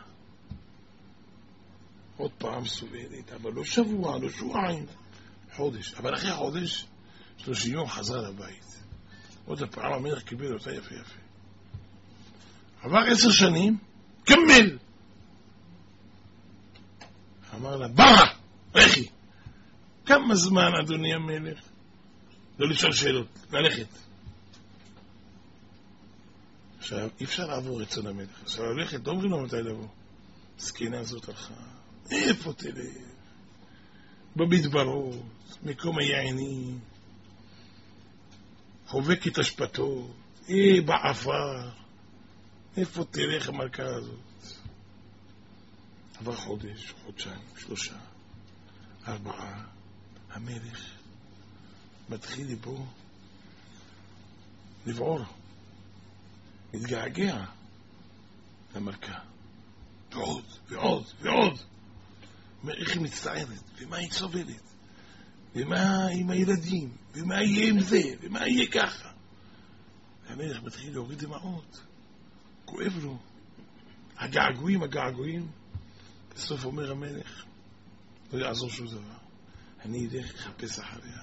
S1: עוד פעם סובלת, אבל לא שבוע, לא שבועיים, חודש. אבל אחרי חודש, 30 יום חזרה לבית. עוד הפעם המלך קיבל אותה יפה יפה. עבר 10 שנים, כמל. אמר לה, ברא, לכי. כמה זמן, אדוני המלך? לא לשאול שאלות, ללכת. עכשיו, אי אפשר לעבור רצון המלך. עכשיו, ללכת, לא אומרים לו מתי לבוא. סכינה הזאת הלכה. איפה תלך? במדברות, מקום היעני, חובקת השפטות, בעפר. איפה תלך המלכה הזאת? עבר חודש, חודשיים, 3, 4, המלך מתחיל לבוא, לבעור, מתגעגע למלכה. ועוד, ועוד, ועוד. איך היא מצטערת, ומה היא סובלת, ומה עם הילדים, ומה יהיה עם זה, ומה יהיה ככה. המלך מתחיל להוריד דמעות, כואב לו. הגעגועים. בסוף אומר המלך, לא יעזור שום דבר. אני אלך לחפש אחריה,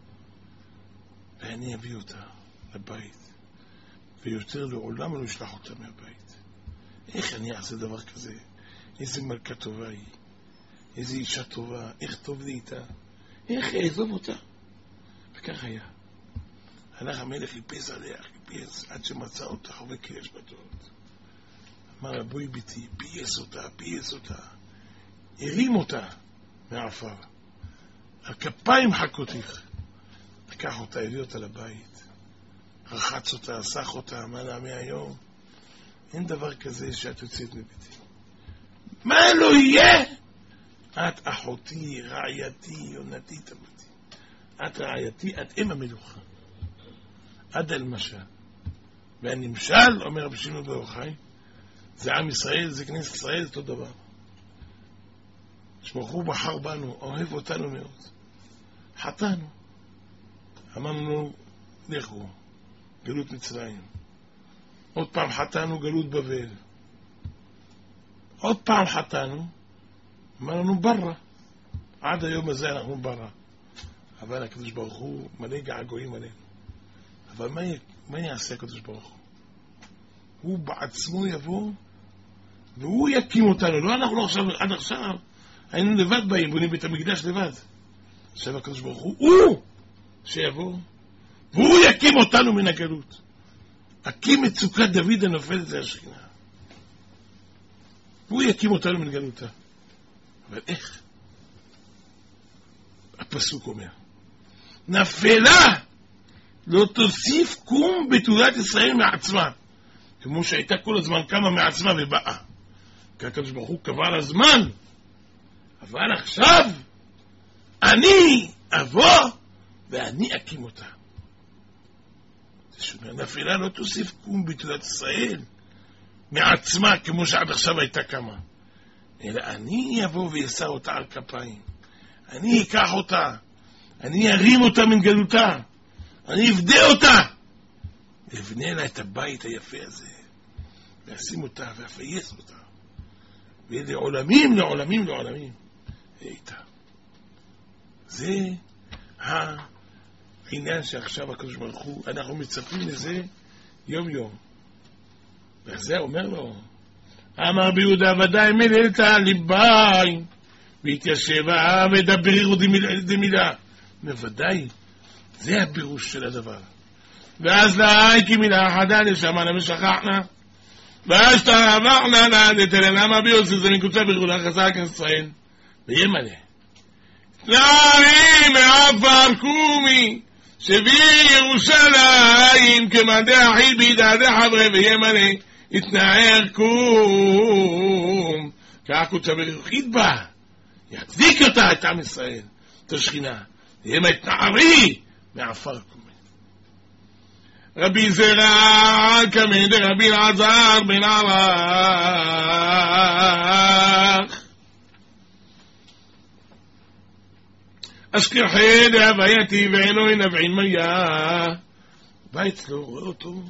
S1: ואני אביא אותה לבית, ויותר לעולם לא אשלח אותה מהבית. איך אני אעשה דבר כזה? איזה מלכה טובה היא, איזה אישה טובה, איך טוב לי איתה, איך אעזוב אותה. וכך היה. הלך המלך, חיפש עליה, עד שמצא אותה חובקת השפטות. אמר לה, בואי ביתי, פייס אותה, הרים אותה מהעפר. הכפיים חכותיך. לקח אותה, הביא אותה לבית, רחץ אותה, סח אותה, אמר לה, מהיום אין דבר כזה שאת יוצאת מביתי. מה לא יהיה? את אחותי, רעייתי, יונתי, תמתי. את רעייתי, את אם המלוכה. עד אל משל. והנמשל, אומר רבי שמעון בר יוחאי, זה עם ישראל, זה כנסת ישראל, זה אותו דבר. שברוך בחר בנו, אוהב אותנו מאוד. חטאנו. אמרנו, לכו, גלות מצרים. עוד פעם חטאנו, גלות בבל. עוד פעם חטאנו, אמרנו ברא. עד היום הזה אנחנו ברא. אבל הקדוש ברוך הוא מלא געגועים עלינו. אבל מה יעשה הקדוש ברוך הוא? הוא בעצמו יבוא, והוא יקים אותנו. לא אנחנו עכשיו, עד עכשיו, היינו לבד באים, בונים בית המקדש לבד. עכשיו הקדוש ברוך הוא שיבוא, והוא יקים אותנו מן הגלות. הקים את סוכת דוד הנופלת להשכינה. והוא יקים אותנו מן גלותה. אבל איך? הפסוק אומר, נפלה לא תוסיף קום בתולת ישראל מעצמה. כמו שהייתה כל הזמן קמה מעצמה ובאה. כי הקדוש ברוך הוא קבע לה זמן. אבל עכשיו אני אבוא ואני אקים אותה. זה שאומר, נפלה לא תוסיף קום בתולת ישראל מעצמה כמו שעד עכשיו הייתה קמה. אלא אני אבוא וישא אותה על כפיים. אני אקח אותה. אני ארים אותה מן גלותה. אני אבדה אותה. ואבנה לה את הבית היפה הזה. ואשים אותה ואפייס אותה. ולעולמים, לעולמים, לעולמים. איתה. זה העניין שעכשיו הקדוש ברוך הוא, אנחנו מצפים לזה יום יום. וזה אומר לו, אמר ביהודה ודאי מלאת ליבי, והתיישבה ודברירו דמילה. בוודאי, זה הפירוש של הדבר. ואז לאי כי מילה אחדה לשמענה ושכחנה, ואז תעברנה לתלנה מה ביוסי, זה מקוצה ברגולה חזק ישראל. ויהיה מלא. תנאים מעבר קומי, שבי ירושלים, כמדי אחי בידעדי חבר'ה, ויהיה מלא. התנער קום, ככה קודשה ברוחית בה, יצדיק אותה את עם ישראל, את השכינה, יהיה מתנערי מעפר קומי. רבי זרע כמד רבי אלעזר בן ערך, אשכחי דהווייתי ואלוהי נבעין מיה. בא אצלו, רואה אותו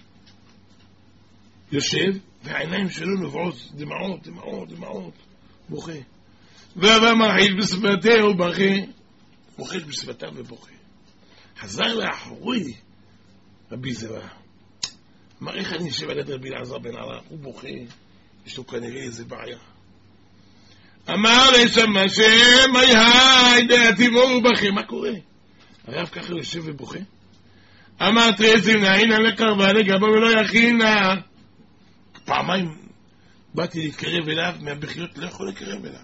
S1: יושב, והעיניים שלו נובעות דמעות, דמעות, דמעות, בוכה. ואבא מרחיש בשפתיו ובוכה, מוחש בשפתיו ובוכה. חזר לאחורי רבי זרע, אמר, איך אני יושב על יד רבי אלעזר בן ערך? הוא בוכה, יש לו כנראה איזה בעיה. אמר לשם השם, היי דעתי בו ובוכה. מה קורה? הרב ככה יושב ובוכה? אמר תרצים נעינה לקרבה לגבה ולא יכינה. פעמיים באתי להתקרב אליו, מהבחיות לא יכול לקרב אליו.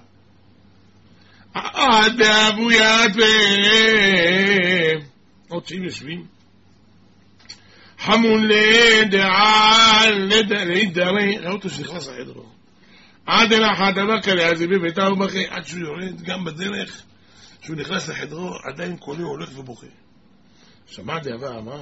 S1: עד אבו יד עוד שהם יושבים חמון לדעל לדרי, ראו אותו שנכנס לחדרו. עד אל אחד הבקה לעזי בביתה ובכה, עד שהוא יורד גם בדרך, שהוא נכנס לחדרו, עדיין קולי הולך ובוכה. שמע דאבה אמר,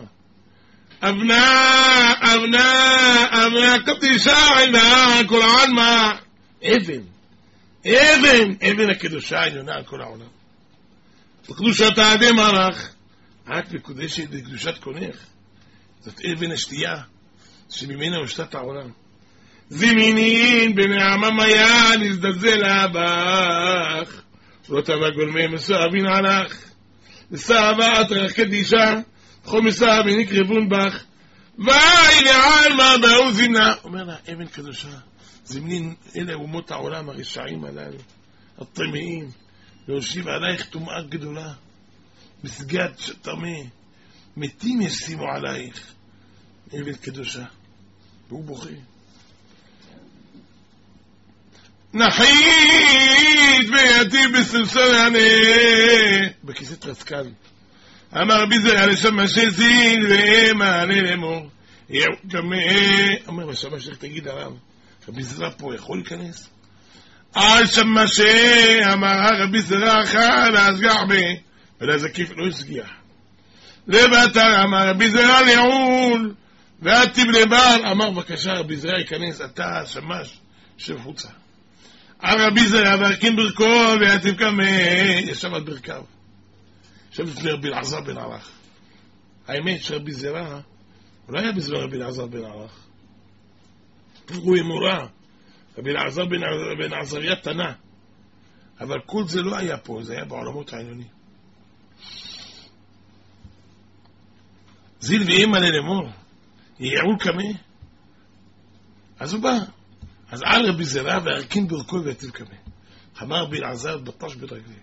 S1: אבנה, אבנה, אבנה, קדישה עינה, כל העלמה, אבן, אבן, אבן הקדושה העליונה על כל העולם. וקדושת האדם ערך, את מקודשת לקדושת קונך, זאת אבן השתייה, שממנה הושתת העולם. זמינין בנעמה מיה נזדזל הבך, לא תבא גולמי מסועבין עלך, לסעבה אתרך קדישה, בכל מסעבין יקרבון בך, ואי לעלמה באו זמנה. אומר לה, אבן קדושה, זמנין, אלה אומות העולם הרשעים הללו, הטמאים, להושיב עלייך טומאה גדולה, מסגד טמא, מתים ישימו עלייך, אבן קדושה. והוא בוכה. נחית ויתי בסלסל ענה, בכיסת רסקל. אמר רבי זרע לשם השזין ומענה לאמור, אומר בשמש איך תגיד הרב, רבי זרע פה יכול להיכנס? על שמשה אמר רבי זרע חל הסגח בי ולזקיף לא הסגיח. לבטר אמר רבי זרע לעול ועתיב לבר, אמר בבקשה רבי זרע ייכנס, אתה שמש יושב חוצה. על רבי זרע והרכין ברכו ועתיב כמה ישב על ברכיו, ישב לפני רבי אלעזר בן ערך. האמת שרבי זרע הוא לא היה בזמן רבי אלעזר בן ערך, הוא אמורה, רבי אלעזר בן עזריה תנה, אבל כל זה לא היה פה, זה היה בעולמות העליונים. זיל ואימא ללמור יעול כמה, אז הוא בא, אז על רבי זרע והרכין ברכו ועתיב כמה. אמר רבי אלעזר בטש ברגלי,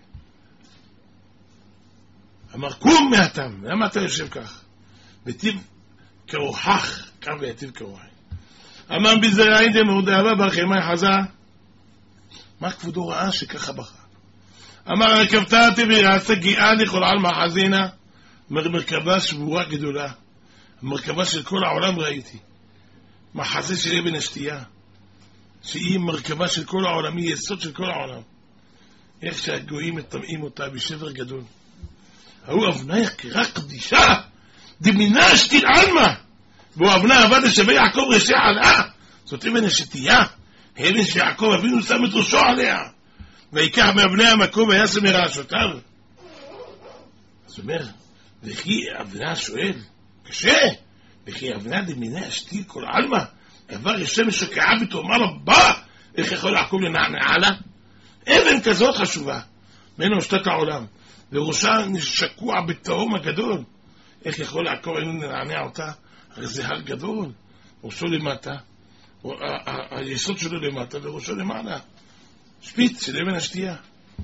S1: אמר קום מהתם, למה אתה יושב כך? וטיב כרוחך, קם ויטיב כרוחי. אמר רבי זרע אינתם הודאבה ברחמי חזה, מה כבודו ראה שככה בכה? אמר רכבתה תבירה גאה לכל עלמא חזינה, מרכבה שבורה גדולה, המרכבה של כל העולם ראיתי, מחזה של אבן השתייה, שהיא מרכבה של כל העולם, היא יסוד של כל העולם. איך שהגויים מטמאים אותה בשבר גדול. ההוא אבנה יחקרה קדישה, דמינה שתיל עלמה, והוא אבנה עבד לשווה יעקב רשע עליה, זאת אבן השתייה, אבן שיעקב אבינו שם את ראשו עליה, ויקח מאבני המקום ויעשה מרעשותיו. אז הוא אומר, וכי אבנה שואל, קשה, וכי אבנה דמינה שתיל כל עלמה, עבר ישם שקעה ותאמר רבה, איך יכול לעקוב לנענעה לה? אבן כזאת חשובה, ממנו הושתת העולם, וראשה שקוע בתהום הגדול, איך יכול לעקוב לנענע אותה? הרי זה הר גדול, ראשו למטה, היסוד שלו למטה וראשו למעלה, שפיץ של אבן השתייה.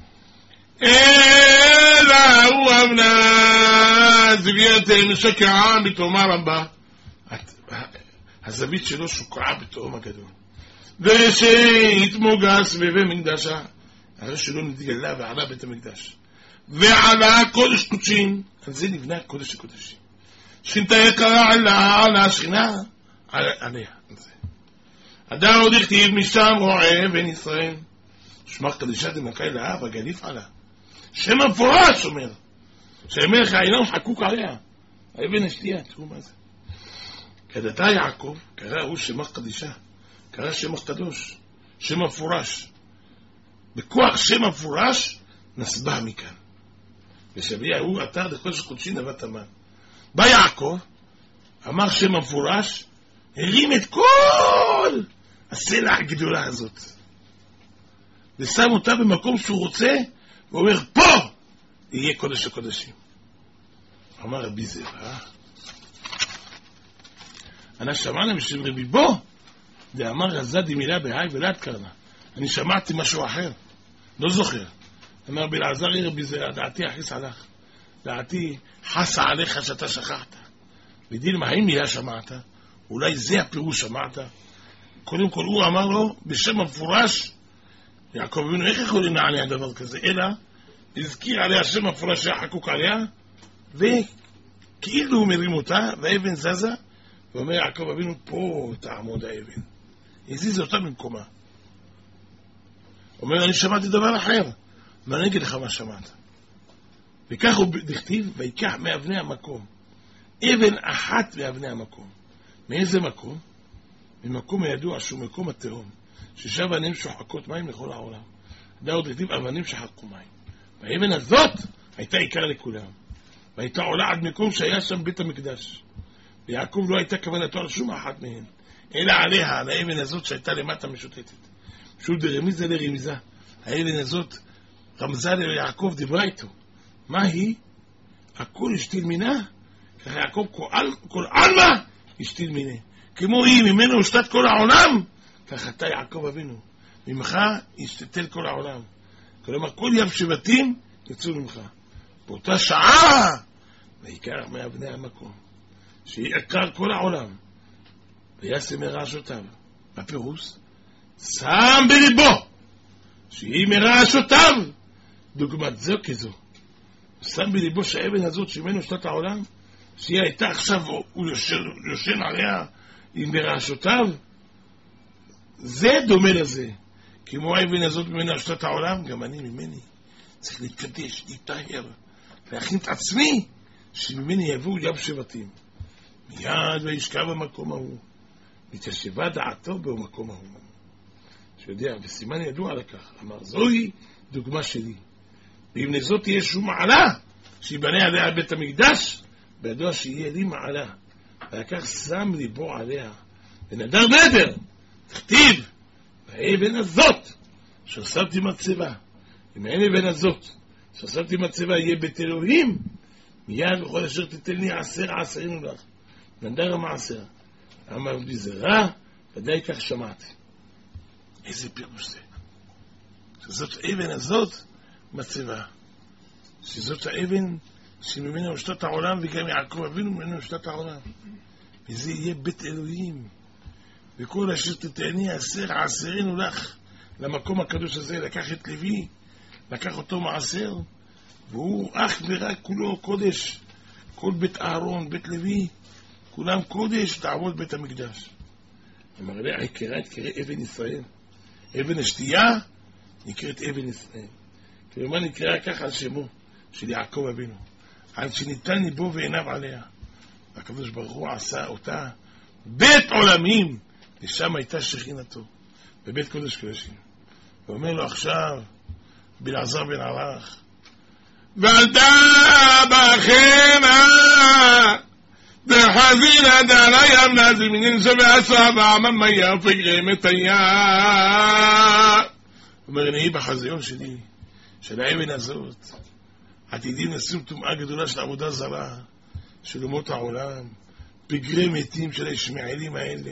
S1: אלא הוא אבנה זוויתנו שקעה בתאומה רבה, הזווית שלו שוקעה בתאום הגדול, ושהתמוגס בבית מקדשה, הרי שלו נתגלה ועלה בית המקדש, ועלה קודש קודשים, על זה נבנה קודש הקודשים, שכינתה יקרה על השכינה עליה. אדם עוד הכתיב משם רועה בן ישראל, שמע קדישה דמלכי לאב, הגליף עלה. שם המפורש אומר, שהמלך העליון חקוק עליה. האבן השתייה, תראו מה זה. כדתה יעקב, קרא הוא שמה קדישה, קרא שמה קדוש, שם המפורש. בכוח שם המפורש, נסבע מכאן. ושביה הוא אתר דקודש קודשי נבט המן. בא יעקב, אמר שם המפורש, הרים את כל הסלע הגדולה הזאת. ושם אותה במקום שהוא רוצה, ואומר, פה יהיה קודש הקודשים. אמר רבי זרע, אני שמענו בשביל רבי בו, ואמר רזד עם מילה בהי ולד קרנה. אני שמעתי משהו אחר, לא זוכר. אמר בלעזר רבי זרע, דעתי אחיס עליך. דעתי חסה עליך שאתה שכחת. ודין מה, אם מילה שמעת? אולי זה הפירוש שמעת? קודם כל הוא אמר לו, בשם המפורש, יעקב אבינו, איך יכול לנענע דבר כזה? אלא, הזכיר עליה שם המפורש שחקוק עליה, וכאילו הוא מרים אותה, והאבן זזה, ואומר יעקב אבינו, פה תעמוד האבן. הזיז אותה במקומה. אומר, אני שמעתי דבר אחר. מה אני אגיד לך מה שמעת? וכך הוא דכתיב, ויקח מאבני המקום. אבן אחת מאבני המקום. מאיזה מקום? ממקום הידוע שהוא מקום התהום. ששם אבנים שוחקות מים לכל העולם. da עוד דכתיב אבנים שחקו מים. והאבן הזאת הייתה עיקר לכולם. והייתה עולה עד מקום שהיה שם בית המקדש. ויעקב לא הייתה כוונתו על שום אחת מהן. אלא עליה, על האבן הזאת שהייתה למטה משוטטת. פשוט ברמיזה לרמיזה. האבן הזאת רמזה ליעקב, דיברה איתו. מה היא? הכל השתיל מינה. ככה יעקב כל עלמה השתיל מינה. כמו היא ממנו הושתת כל העולם. ככה אתה יעקב אבינו. ממך השתתל כל העולם. כלומר כל ים שבטים יצאו ממך. באותה שעה ויקח מאבני המקום. שהיא עקר כל העולם. וישם מרעשותיו. הפירוש שם בליבו שהיא מרעשותיו דוגמת זו כזו. שם בליבו שהאבן הזאת שמנו שתת העולם, שהיא הייתה עכשיו, הוא יושן עליה עם מרעשותיו, זה דומה לזה. כמו האבן הזאת ממנו שתת העולם, גם אני ממני צריך להתקדש, להתאהר, להכין את עצמי שממני יבואו ים שבטים. מיד וישכב במקום ההוא, מתיישבה דעתו במקום ההוא. שיודע, וסימן ידוע לכך, אמר, זוהי דוגמה שלי. ואם לזאת תהיה שום מעלה, שיבנה עליה בית המקדש, בידוע שיהיה לי מעלה. ולכך שם ליבו עליה, ונדר נדר, תכתיב, והאבן הזאת, ששמתי מצבה. אם האבן הזאת, ששמתי מצבה, יהיה בית אלוהים, מיד בכל אשר תתן לי 10 עשרים לך. נדר המעשר. אמר בזרע, ודאי כך שמעתי. איזה פירוש זה? שזאת האבן הזאת מצבה. שזאת האבן שממנו הושתת העולם, וגם יעקב אבינו ממנו הושתת העולם. וזה יהיה בית אלוהים. וכל אשר תתני 10 עשרינו לך למקום הקדוש הזה. לקח את לוי, לקח אותו מעשר, והוא אך ורק כולו קודש. כל בית אהרון, בית לוי, כולם קודש, תעמוד בית המקדש. אמר לה, עיקרה את קרא אבן ישראל. אבן השתייה נקראת אבן ישראל. כלומר נקרא כך על שמו של יעקב אבינו. על שניתן ליבו ועיניו עליה. והקדוש ברוך הוא עשה אותה בית עולמים. ושם הייתה שכינתו. בבית קודש קודשים. ואומר לו עכשיו, בלעזר בן ערך, ועלתה בכנה דחזינה דעלה ימנה זמינין שבעשה ועמם מיה ופגרם את היד. אומר, נהי בחזיון שלי, של האבן הזאת, עתידים לשים טומאה גדולה של עבודה זרה, של אומות העולם, פגרי מתים של הישמעאלים האלה.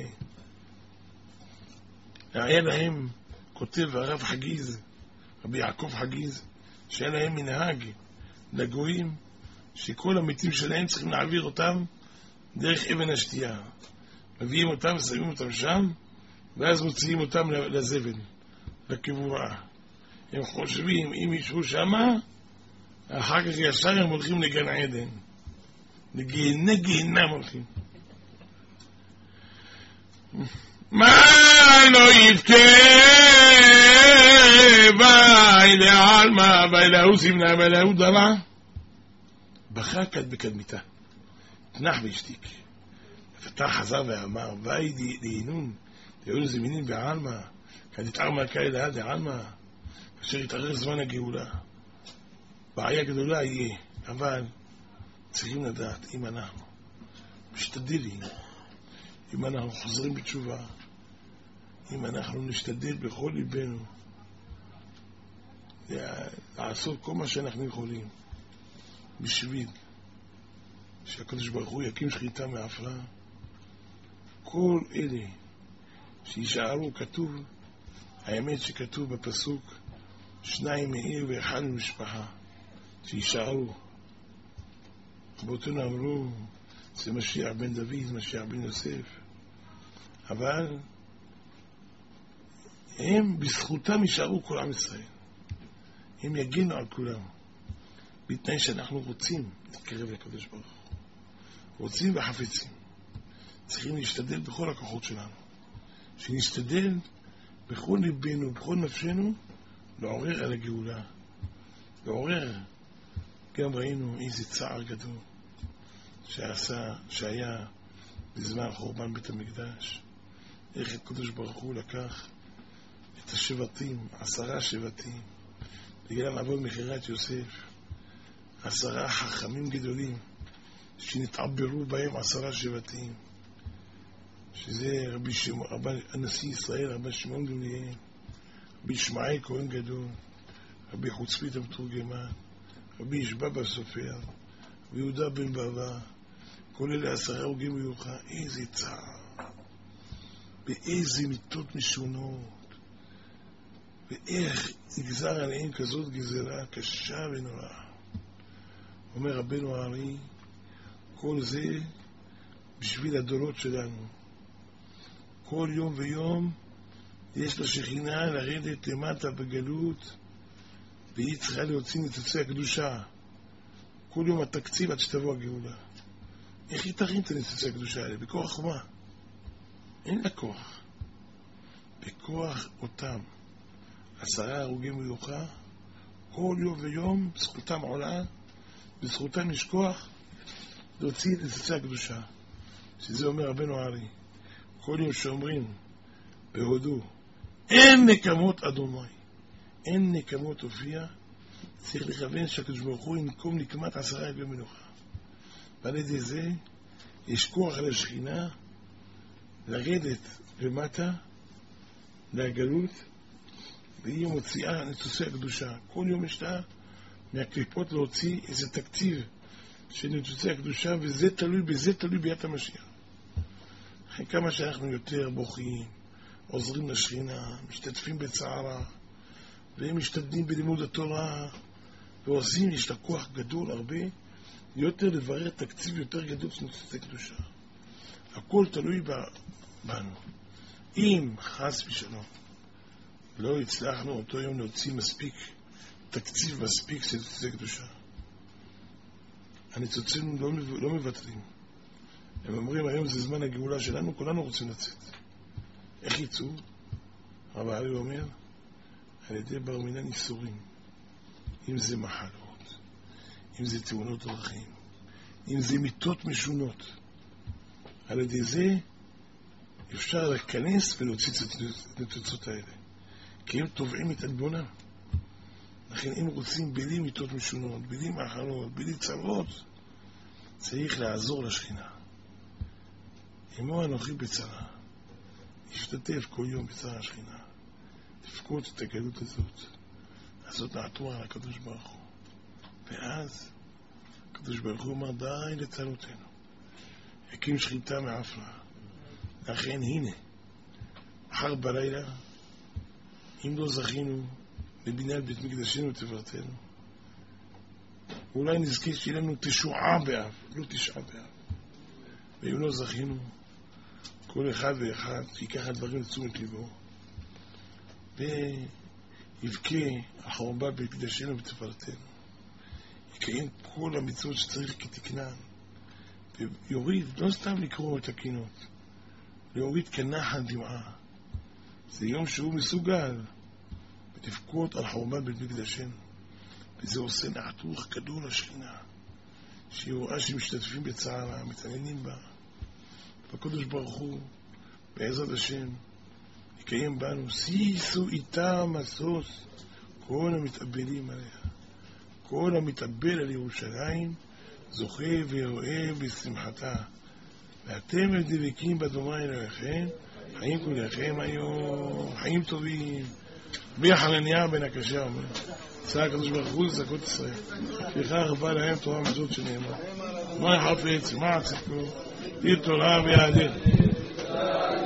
S1: היה להם, כותב הרב חגיז, רבי יעקב חגיז, שהיה להם מנהג לגויים, שכל המתים שלהם צריכים להעביר אותם דרך אבן השתייה. מביאים אותם ושמים אותם שם, ואז מוציאים אותם לזבל, לקבורה. הם חושבים, אם ישבו שמה, אחר כך ישר הם הולכים לגן עדן. לגיהנם הולכים. מה לא יבכה ביי לעלמא, ביי להוא זמנה, ביי להוא דלה. בכה כד בקדמיתה, תנח והשתיק. ופתח חזר ואמר, ביי דהינון, דהיון זמינים בעלמא, כד יתערמא כאלה דעלמא, כאשר יתארך זמן הגאולה. בעיה גדולה יהיה, אבל צריכים לדעת, אם אנחנו משתדלים, אם אנחנו חוזרים בתשובה, אם אנחנו נשתדל בכל ליבנו לעשות כל מה שאנחנו יכולים בשביל שהקדוש ברוך הוא יקים שחיטה מעפרה, כל אלה שישארו, כתוב, האמת שכתוב בפסוק, 2 מעיר ו1 ממשפחה, שישארו. רבותינו אמרו, זה משיח בן דוד, משיח בן יוסף, אבל הם בזכותם יישארו כל עם ישראל. הם יגינו על כולם, בתנאי שאנחנו רוצים להתקרב לקדוש ברוך הוא, רוצים וחפצים. צריכים להשתדל בכל הכוחות שלנו, שנשתדל בכל ליבנו, בכל נפשנו, לעורר על הגאולה, לעורר. גם ראינו איזה צער גדול שהיה בזמן חורבן בית המקדש, איך הקדוש ברוך הוא לקח את השבטים, 10 שבטים, בגלל לעבוד מכירת יוסף, 10 חכמים גדולים שנתעברו בהם 10 שבטים, שזה הנשיא ישראל, רבי שמעון גמליאל, רבי ישמעאל כהן גדול, רבי חוצפית המתורגמן, רבי ישבבא סופר, רבי יהודה בן בבא, כל אלה 10 הרוגים מיוחד. איזה צער, באיזה מיתות משונות, ואיך נגזר עליהם כזאת גזרה קשה ונוראה. אומר רבנו הארי, כל זה בשביל הדורות שלנו. כל יום ויום יש לשכינה לרדת למטה בגלות, והיא צריכה להוציא ניצוצי הקדושה. כל יום התקציב עד שתבוא הגאולה. איך היא תרים את הניצוצי הקדושה האלה? בכוח מה? אין לה כוח. בכוח אותם 10 הרוגים מיוחד, כל יום ויום זכותם עולה, בזכותם יש כוח להוציא את ניצוצי הקדושה. שזה אומר רבנו הארי, כל יום שאומרים בהודו, אין נקמות אדוני, אין נקמות הופיע, צריך לכוון שהקדוש ברוך הוא ינקום נקמת 10 ימי מנוחה. ועל ידי זה יש כוח על השכינה לרדת למטה לגלות, והיא מוציאה ניצוצי הקדושה. כל יום יש לה מהקליפות להוציא איזה תקציב של ניצוצי הקדושה, וזה תלוי ביד המשיח. אחרי כמה שאנחנו יותר בוכים, עוזרים לשכינה, משתתפים בצערה, והם משתדלים בלימוד התורה, ועושים, יש לה כוח גדול הרבה, יותר לברר תקציב יותר גדול של ניצוצי קדושה. הכל תלוי בנו. אם חס ושלום לא הצלחנו אותו יום להוציא מספיק, תקציב מספיק של ניצוצי קדושה, הניצוצים לא מבטלים. הם אומרים, היום זה זמן הגאולה שלנו, כולנו רוצים לצאת. איך יצאו? רבי הארי אומר, על ידי בר מינן איסורים. אם זה מחלות, אם זה תאונות דרכים, אם זה מיתות משונות. על ידי זה אפשר להיכנס ולהוציא את הניצוצות האלה. כי הם תובעים את עלבונם. לכן אם רוצים בלי מיתות משונות, בלי מחלות, בלי צרות, צריך לעזור לשכינה. אמו אנוכי בצרה, להשתתף כל יום בצרה השכינה, לפקוד את הגלות הזאת, לעשות לעתור על הקדוש ברוך הוא. ואז הקדוש ברוך הוא אומר, די לצרותינו, הקים שחיטה מעפרה. לכן הנה, מחר בלילה, אם לא זכינו לבניין בית מקדשנו ותפארתנו, אולי נזכה שיהיה לנו תשועה באב, לא 9 באב. ואם לא זכינו, כל אחד ואחד שיקח הדברים לתשומת ליבו ויבכה החורבן בית מקדשנו ותפארתנו, יקיים כל המצוות שצריך כתקנן, ויוריד, לא סתם לקרוא את הקינות, להוריד כנחל דמעה. זה יום שהוא מסוגל ותבכות על חורבן בית מקדשנו. וזה עושה נעתוך גדול לשכינה, שהיא רואה שמשתתפים בצערה, מתעניינים בה. והקדוש ברוך הוא, בעזרת השם, יקיים בנו, שישו איתה משוש כל המתאבלים עליה. כל המתאבל על ירושלים זוכה ורואה בשמחתה. ואתם דבקים בדומה אלוהיכם, חיים כולכם היום, חיים טובים. ביחנניה בן הקשה אומר, צעק הקדוש ברוך הוא לזכות ישראל. לפיכך בא להם תורה מזאת שנאמר. מה חפץ, מה צדקו, עיר תורה ויעדיר.